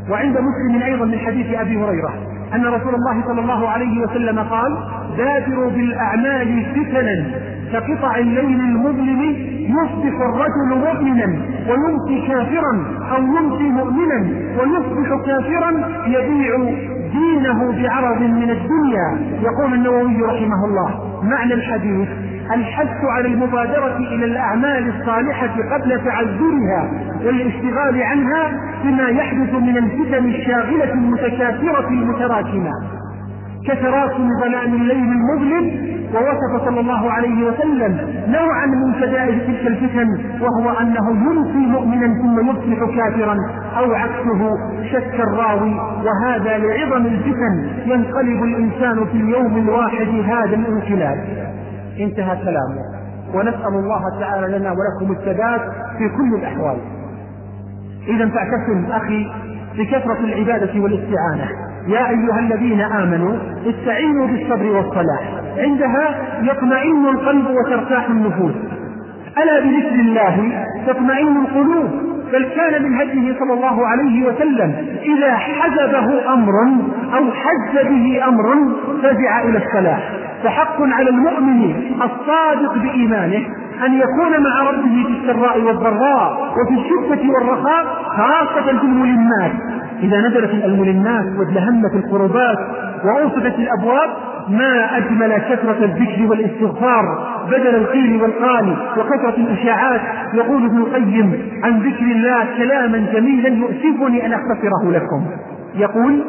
وعند مسلم أيضا من حديث أبي هريرة أن رسول الله صلى الله عليه وسلم قال: بادروا بالأعمال فتنا كقطع الليل المظلم، يصبح الرجل مؤمنا ويمسي كافرا، أو يمسي مؤمنا ويصبح كافرا، يبيع دينه بعرض من الدنيا. يقول النووي رحمه الله: معنى الحديث الحث على المبادرة إلى الأعمال الصالحة قبل تعذرها والاشتغال عنها بما يحدث من الفتن الشاغلة المتكاثرة المتراكمة كتراكم ظلام الليل المظلم. ووصف صلى الله عليه وسلم نوعا من شدائد تلك الفتن، وهو أنه يمسي مؤمنا ثم يصبح كافرا، أو عكسه شك الراوي، وهذا لعظم الفتن ينقلب الإنسان في اليوم الواحد هذا الانقلاب. انتهى كلامه، ونسأل الله تعالى لنا ولكم الثبات في كل الأحوال. إذا فاعتصم أخي بكثرة العبادة والاستعانة. يا أيها الذين آمنوا استعينوا بالصبر والصلاح، عندها يطمئن القلب وترتاح النفوس. ألا بذكر الله تطمئن القلوب. بل كان من هديه صلى الله عليه وسلم إذا حزبه أمر أو حز به أمر فزع إلى الصلاة. فحق على المؤمن الصادق بإيمانه أن يكون مع ربه في السراء والضراء وفي الشدة والرخاء، خاصة في الملمات. إذا نزلت الملمات وازدهمت القربات وأوصدت الأبواب، ما أجمل كثرة الذكر والاستغفار بدل القيل والقال وكثرة الإشاعات. يقول ابن القيم عن ذكر الله كلاما جميلا يؤسفني أن أختصره لكم. يقول: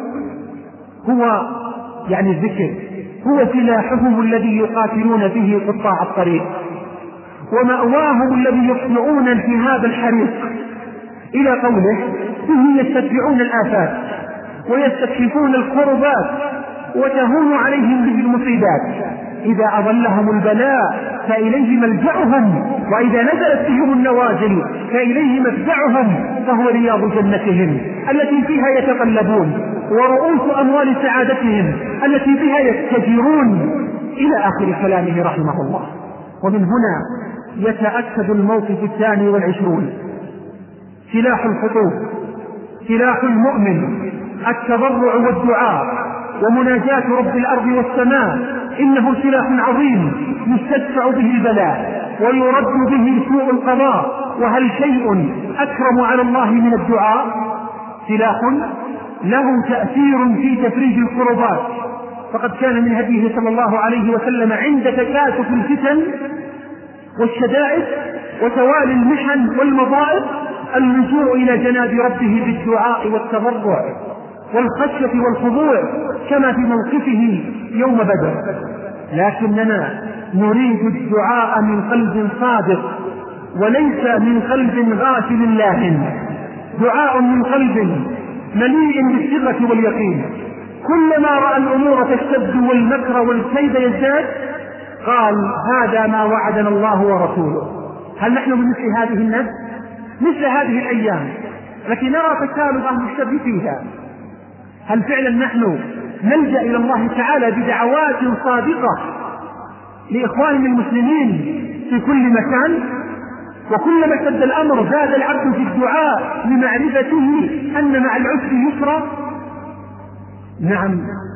هو يعني الذكر هو سلاحهم الذي يقاتلون به قطاع الطريق، ومأواهم الذي يطلعون التهاب الحريق، إلى قوله: به يستدفعون الآفات ويستكشفون الكربات وتهون عليهم به المصيبات. إذا أضلهم البلاء فإليه ملجأهم، وإذا نزلت بهم النوازل فإليه مفزعهم، فهو رياض جنتهم التي فيها يتقلبون، ورؤوس أموال سعادتهم التي بها يستجيرون، إلى آخر كلامه رحمه الله. ومن هنا يتأكد الموقف 22: سلاح الخطوب، سلاح المؤمن التضرع والدعاء ومناجاة رب الأرض والسماء. إنه سلاح عظيم يستدفع به البلاء ويرد به سوء القضاء. وهل شيء أكرم على الله من الدعاء؟ سلاح له تأثير في تفريج الكربات، فقد كان من هديه صلى الله عليه وسلم عند تكاثف الفتن والشدائد وتوالي المحن والمضائق اللجوء إلى جناب ربه بالدعاء والتضرع والخشية والخضوع، كما في موقفه يوم بدر. لكننا نريد الدعاء من قلب صادق وليس من قلب غافل لاهٍ، دعاء من قلب مليء بالثقة واليقين. كلما رأى الأمور تشتد والمكر والكيد يزداد قال: هذا ما وعدنا الله ورسوله. هل نحن بمثل هذه النفس مثل هذه الأيام التي نرى تكالب الشر فيها؟ هل فعلا نحن نلجأ إلى الله تعالى بدعوات صادقة لإخواننا المسلمين في كل مكان؟ وكلما اشتد الأمر زاد العبد في الدعاء لمعرفته أن مع العسر يسرا. نعم،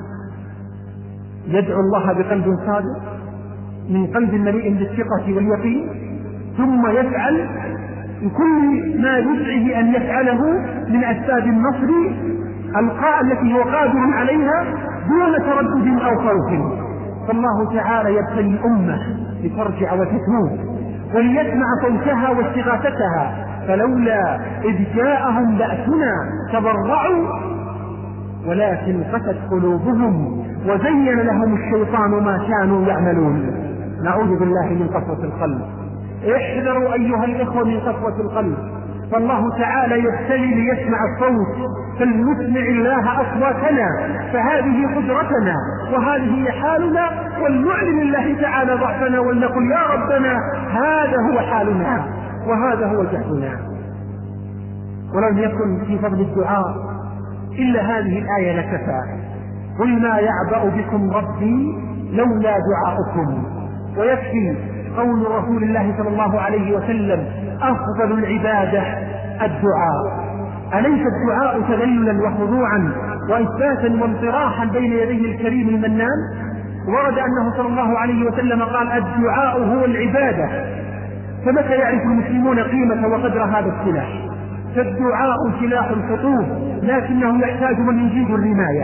يدعو الله بقلب صادق من قلب مليء بالثقة واليقين، ثم يفعل بكل ما يسعه أن يفعله من أسباب النصر التي هو قادر عليها دون تردد أو خوف. فالله تعالى يبتلي الأمة لترجع وتتوب وليسمع صوتها واستغاثتها، فلولا إذ جاءهم بأسنا تضرعوا ولكن قست قلوبهم وزين لهم الشيطان ما كانوا يعملون. نعوذ بالله من قسوة القلب. احذروا أيها الإخوة من قسوة القلب، فالله تعالى يبتلي ليسمع الصوت، فلنسمع الله أصواتنا، فهذه قدرتنا وهذه هي حالنا، ولنعلن الله تعالى ضعفنا ولنقل: يا ربنا هذا هو حالنا وهذا هو جهدنا. ولم يكن في فضل الدعاء إلا هذه الآية لكفى: قل ما يعبأ بكم ربي لولا دعاؤكم. ويكفي قول رسول الله صلى الله عليه وسلم: أفضل العبادة الدعاء. أليس الدعاء تذللا وخضوعا وإثباتا وانطراحا بين يديه الكريم المنان؟ ورد أنه صلى الله عليه وسلم قال: الدعاء هو العبادة. فمتى يعرف المسلمون قيمة وقدر هذا السلاح؟ فالدعاء سلاح الخطوب، لكنه يحتاج من يجيد الرماية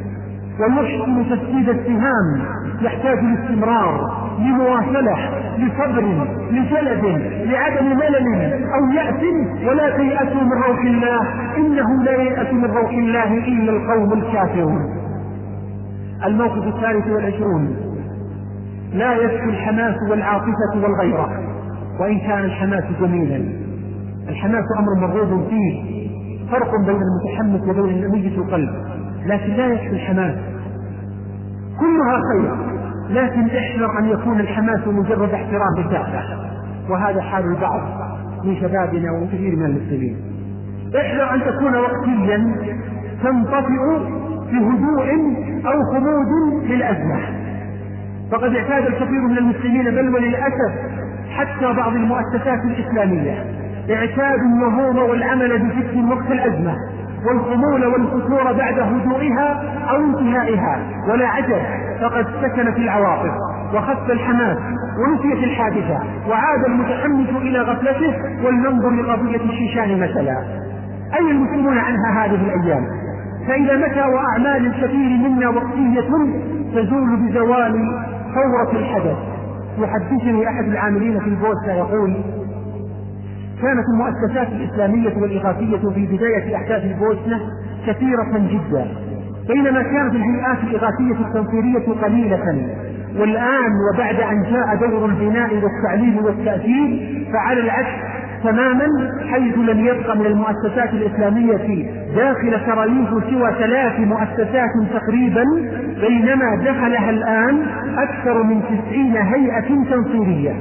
ويحسن تسديد السهام، يحتاج لاستمرار، لمواصلة، لصبر، لجلد، لعدم ملل أو يأس. ولا تيأسوا من روح الله إنه لا ييأس من روح الله إلا القوم الكافرون. الموقف 23: لا يكفي الحماس والعاطفة والغيرة، وإن كان الحماس جميلا. الحماس أمر مرغوب فيه، فرق بين المتحمس وبين ميت القلب، لكن لا يكفي الحماس، كلها خير، لكن احذر أن يكون الحماس مجرد احترام بالذات، وهذا حال البعض من شبابنا وكثير من المسلمين. احذر أن تكون وقتيا تنطفئ في هدوء أو خمود للأزمة، فقد اعتاد الكثير من المسلمين بل وللأسف حتى بعض المؤسسات الإسلامية اعتاد النهوض والعمل بجد وقت الأزمة، والخمول والفتور بعد هدوئها أو انتهائها. ولا عجب، فقد سكنت العواطف وخف الحماس ونسيت الحادثة وعاد المتحمس إلى غفلته. ولننظر لقضية الشيشان مثلا، أي المسلمون عنها هذه الأيام؟ فإذا متى وأعمال الكثير منا وقتية تزول بزوال فورة الحدث. يحدثني أحد العاملين في البوسنة يقول: كانت المؤسسات الإسلامية والإغاثية في بداية أحداث البوسنة كثيرة جدا، بينما كانت الهيئات الإغاثية التنصيرية قليلة. والآن وبعد أن جاء دور البناء والتعليم والتأثير فعلى العكس تماما، حيث لم يبق من المؤسسات الإسلامية داخل سراييف سوى 3 مؤسسات تقريبا، بينما دخلها الآن أكثر من 90 هيئة تنصيرية.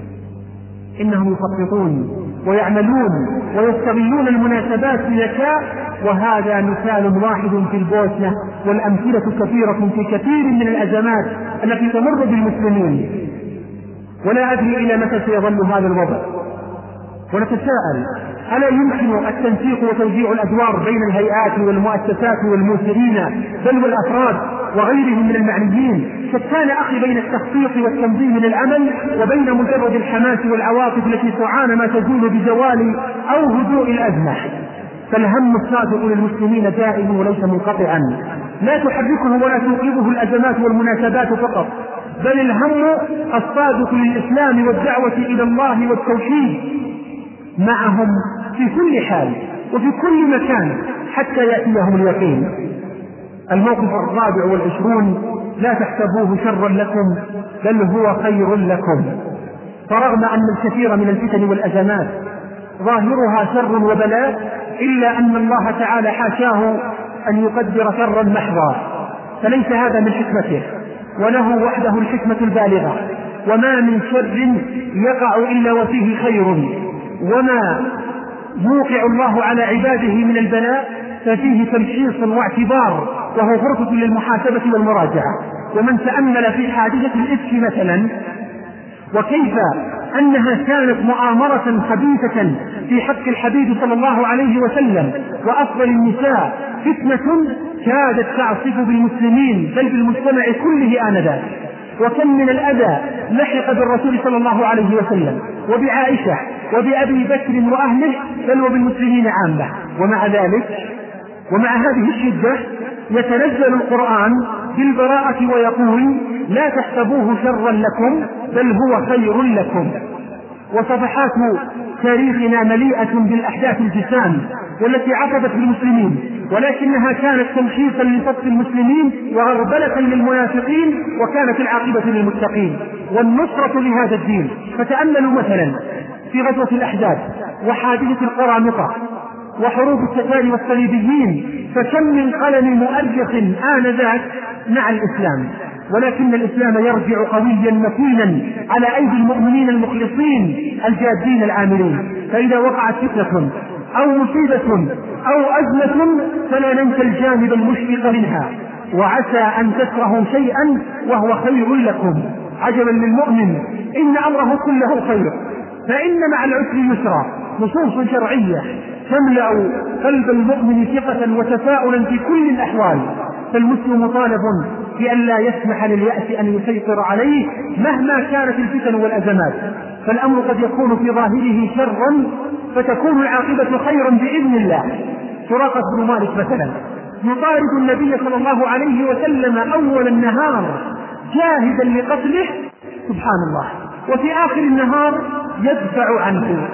إنهم يخططون ويعملون ويستغلون المناسبات بذكاء، وهذا مثال واحد في البوسنة، والأمثلة كثيرة في كثير من الأزمات التي تمر بالمسلمين. ولا أدري إلى متى سيظل هذا الوضع. ونتساءل: ألا يمكن التنسيق وتوزيع الأدوار بين الهيئات والمؤسسات والموسرين بل والأفراد وغيرهم من المعنيين؟ شتان أخي بين التخطيط والتنظيم للعمل وبين مجرد الحماس والعواطف التي سرعان ما تزول بزوال أو هدوء الأزمة. فالهم الصادق للمسلمين دائم وليس منقطعا، لا تحركه ولا توقظه الأزمات والمناسبات فقط، بل الهم الصادق للإسلام والدعوة إلى الله والتوحيد معهم في كل حال وفي كل مكان حتى يأتيهم اليقين. الموقف 24: لا تحسبوه شرا لكم بل هو خير لكم. فرغم أن الكثير من الفتن والأزمات ظاهرها شر وبلاء، إلا أن الله تعالى حاشاه أن يقدر شرا محضا، فليس هذا من حكمته، وله وحده الحكمة البالغة. وما من شر يقع إلا وفيه خير، وما يوقع الله على عباده من البلاء ففيه تمحيص واعتبار، وهو فرصة للمحاسبة والمراجعة. ومن تأمل في حادثة الإفك مثلا، وكيف أنها كانت مؤامرة خبيثة في حق الحبيب صلى الله عليه وسلم وأفضل النساء، فتنة كادت تعصف بالمسلمين بل بالمجتمع كله آنذاك. وكم من الأذى لحق بالرسول صلى الله عليه وسلم وبعائشة وبأبي بكر وأهله بل وبالمسلمين عامة. ومع ذلك ومع هذه الشدة يتنزل القرآن بالبراءة ويقول: لا تحسبوه شرا لكم بل هو خير لكم. وصفحات تاريخنا مليئة بالأحداث الجسام والتي عصبت بالمسلمين، ولكنها كانت تمحيصا لصف المسلمين وغربلة للمنافقين، وكانت العاقبة للمتقين والنصرة لهذا الدين. فتأملوا مثلا في غزوة الأحزاب وحادثة القرامطة وحروب التتار والصليبيين، فكم من قلم مؤرخ آنذاك مع الإسلام، ولكن الإسلام يرجع قويا متينا على أيدي المؤمنين المخلصين الجادين العاملين. فإذا وقعت فتنة أو مصيبة أو أزمة فلا ننسى الجانب المشفق منها، وعسى أن تكرهوا شيئا وهو خير لكم. عجبا للمؤمن إن أمره كله خير، فإن مع العسر يسرا. نصوص شرعية تملأ قلب المؤمن ثقة وتفاؤلا في كل الأحوال. فالمسلم مطالب بأن لا يسمح لليأس أن يسيطر عليه مهما كانت الفتن والأزمات، فالأمر قد يكون في ظاهره شرا فتكون العاقبة خيرا بإذن الله. سراقة بن مالك مثلا يطارد النبي صلى الله عليه وسلم أول النهار جاهدا لقتله سبحان الله، وفي آخر النهار يدفع عنه.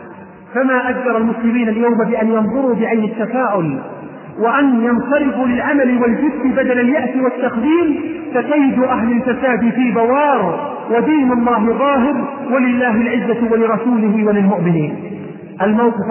فما أجدر المسلمين اليوم بأن ينظروا بعين التفاؤل وأن ينصرفوا للعمل والجد بدل اليأس والتخذيل، فكيد أهل الفساد في بوار ودين الله ظاهر ولله العزة ولرسوله وللمؤمنين. الموقف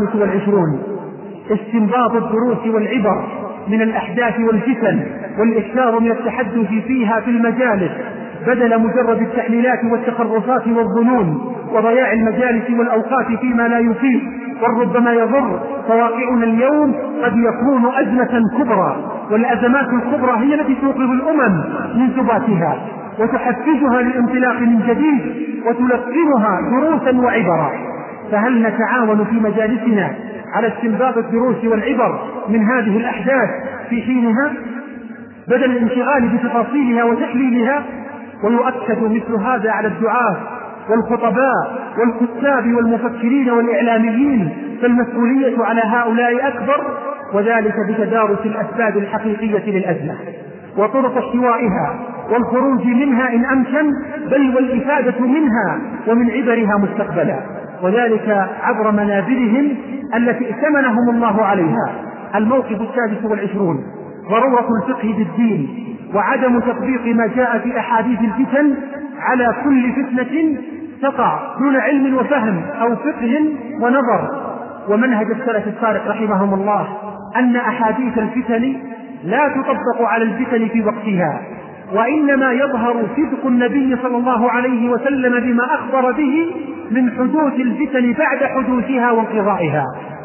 25 استنباط الدروس والعبر من الأحداث والفتن والإكثار من التحدث فيها في المجالس بدل مجرد التحليلات والتخرصات والظنون وضياع المجالس والأوقات فيما لا يفيد وربما يضر. فواقعنا اليوم قد يكون أزمة كبرى، والأزمات الكبرى هي التي توقظ الأمم من ثباتها وتحفزها للانطلاق من جديد وتلقنها دروسا وعبرا. فهل نتعاون في مجالسنا على استنباط الدروس والعبر من هذه الأحداث في حينها بدل الانشغال بتفاصيلها وتحليلها؟ ويؤكد مثل هذا على الدعاة والخطباء والكتاب والمفكرين والإعلاميين، فالمسؤولية على هؤلاء أكبر، وذلك بتدارس الأسباب الحقيقية للأزمة وطرق احتوائها والخروج منها إن أمكن، بل والإفادة منها ومن عبرها مستقبلا، وذلك عبر منابرهم التي ائتمنهم الله عليها. الموقف 26 ضرورة الفقه بالدين وعدم تطبيق ما جاء في أحاديث الفتن على كل فتنة تقع دون علم وفهم أو فقه ونظر. ومنهج السلف الصالح رحمهم الله أن أحاديث الفتن لا تطبق على الفتن في وقتها، وإنما يظهر صدق النبي صلى الله عليه وسلم بما أخبر به من حدوث الفتن بعد حدوثها وانقضائها.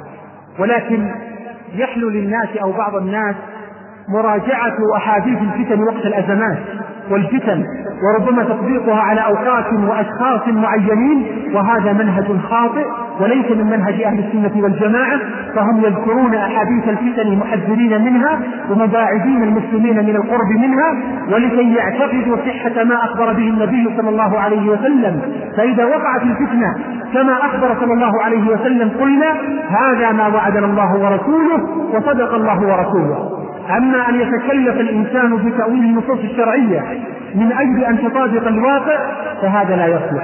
ولكن يحلو للناس أو بعض الناس مراجعة أحاديث الفتن وقت الأزمات والفتن، وربما تطبيقها على أوقات وأشخاص معينين، وهذا منهج خاطئ وليس من منهج أهل السنة والجماعة. فهم يذكرون أحاديث الفتن محذرين منها ومباعدين المسلمين من القرب منها، ولكي يعتقدوا صحة ما أخبر به النبي صلى الله عليه وسلم. فإذا وقعت الفتنة كما أخبر صلى الله عليه وسلم قلنا هذا ما وعدنا الله ورسوله وصدق الله ورسوله. أما أن يتكلف الإنسان بتأويل النصوص الشرعية من أجل أن تطابق الواقع فهذا لا يصلح،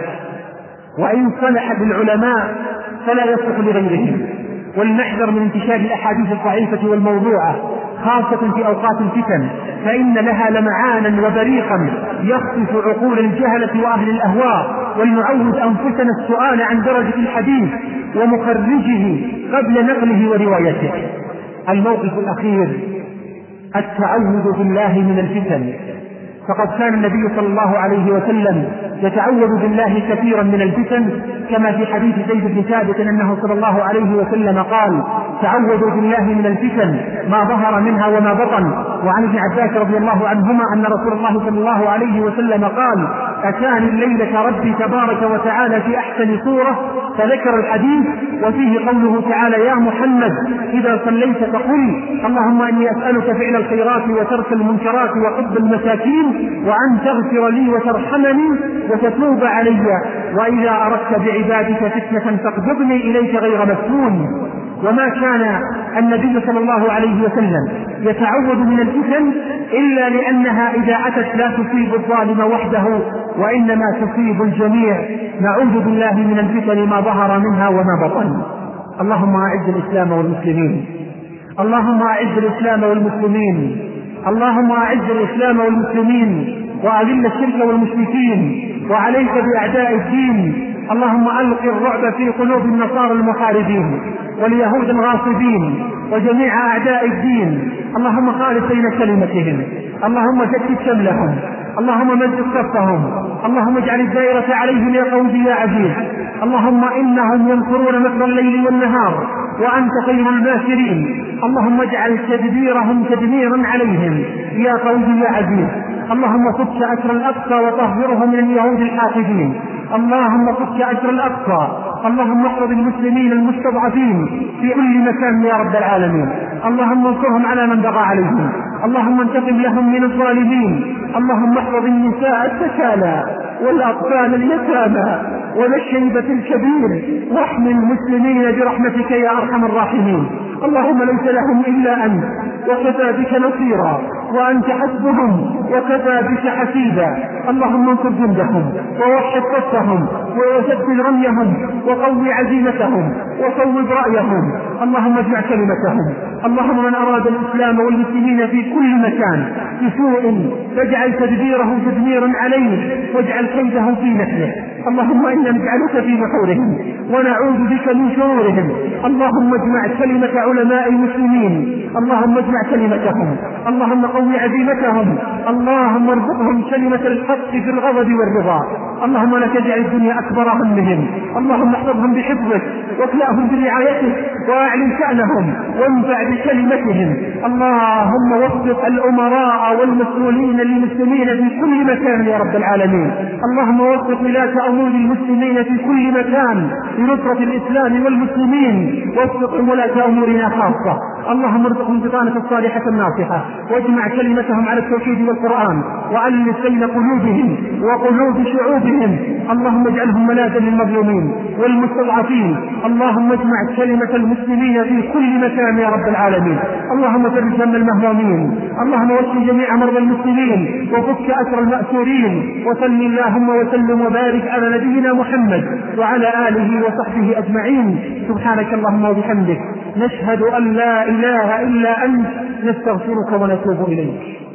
وإن صلح بالعلماء فلا يصلح لغيرهم. ولنحذر من انتشار الأحاديث الضعيفة والموضوعة خاصة في أوقات الفتن، فإن لها لمعانا وبريقا يخطف عقول الجهلة وأهل الأهواء. ولنعود أنفسنا السؤال عن درجة الحديث ومخرجه قبل نقله وروايته. الموقف الأخير التعوذ بالله من الفتن، فقد كان النبي صلى الله عليه وسلم يتعوذ بالله كثيرا من الفتن، كما في حديث زيد بن ثابت أنه صلى الله عليه وسلم قال تعوذوا بالله من الفتن ما ظهر منها وما بطن. وعن ابن عباس رضي الله عنهما أن رسول الله صلى الله عليه وسلم قال أتاني الليلة ربي تبارك وتعالى في أحسن صورة، فذكر الحديث وفيه قوله تعالى يا محمد إذا صليت فقل اللهم إني أسألك فعل الخيرات وترك المنكرات وحب المساكين وأن تغفر لي وترحمني وتتوب علي، وإذا أردت بعبادك فتنة فاقبضني إليك غير مفتون. وما كان النبي صلى الله عليه وسلم يتعوذ من الفتن إلا لأنها إذا أتت لا تصيب الظالم وحده وإنما تصيب الجميع. نعوذ بالله من الفتن ما ظهر منها وما بطن. اللهم أعز الإسلام والمسلمين، اللهم أعز الإسلام والمسلمين، اللهم أعز الإسلام والمسلمين وأذل الشرك والمشركين، وعليك بأعداء الدين. اللهم ألق الرعب في قلوب النصارى المحاربين واليهود الغاصبين وجميع أعداء الدين. اللهم خالف بين كلمتهم، اللهم جدد شملهم، اللهم مزق صفهم، اللهم اجعل الدائرة عليهم يا قوي يا عزيز. اللهم إنهم ينكرون مكر الليل والنهار وأنت خير الماكرين. اللهم اجعل تدبيرهم تدميرا عليهم يا قوي يا عزيز. اللهم فك أسر الأقصى وطهره من اليهود الحاقدين، اللهم فك أسر الأقصى اللهم احفظ المسلمين المستضعفين في كل مكان يا رب العالمين. اللهم انصرهم على من بغى عليهم. اللهم انتقم لهم من الظالمين. اللهم احفظ النساء التكالى والأطفال اليتامى والشيبة الكبير، واحمي المسلمين برحمتك يا أرحم الراحمين. اللهم ليس لهم إلا أنت، وكفى بك نصيرا، وأنت حسبهم وكفى بك حسيبا. اللهم انصر جندهم ووحد صفهم وثبت رميهم وقوي عزيمتهم وصوب رأيهم. اللهم اجمع كلمتهم. اللهم من أراد الإسلام والمسلمين في كل مكان بسوء فاجعل تدبيره تدميرا عليه واجعل كيده في نحره. اللهم إنا نجعلك في نحورهم ونعوذ بك من شرورهم. اللهم اجمع كلمة علماء المسلمين. اللهم اجمع كلمتهم. اللهم قوي عزيمتهم. اللهم ارزقهم كلمة الحق في الغضب والرضا. اللهم لا تجعل الدنيا أكبر همهم. اللهم احفظهم بحفظك واكلأهم برعايتك واعلن شأنهم وانفع بكلمتهم. اللهم وفق الأمراء والمسؤولين للمسلمين في كل مكان يا رب العالمين. اللهم وفق ولاة أمور المسلمين في كل مكان لنصرة الإسلام والمسلمين. وفق ولاة أمورنا خاصة. اللهم ارزقهم بطانة الصالحة الناصحة واجمع كلمتهم على التوحيد والقرآن وألف بين قلوبهم وقلوب شعوبهم. اللهم اجعلهم ملاذا للمظلومين والمستضعفين. اللهم اجمع كلمة المسلمين في كل مكان يا رب العالمين. اللهم فرج هم المهمومين. اللهم واشف جميع مرضى المسلمين وفك أسر المأسورين. وصل اللهم وسلم وبارك على نبينا محمد وعلى آله وصحبه أجمعين. سبحانك اللهم وبحمدك نشهد أن لا إله إلا أنت نستغفرك ونتوب إليك.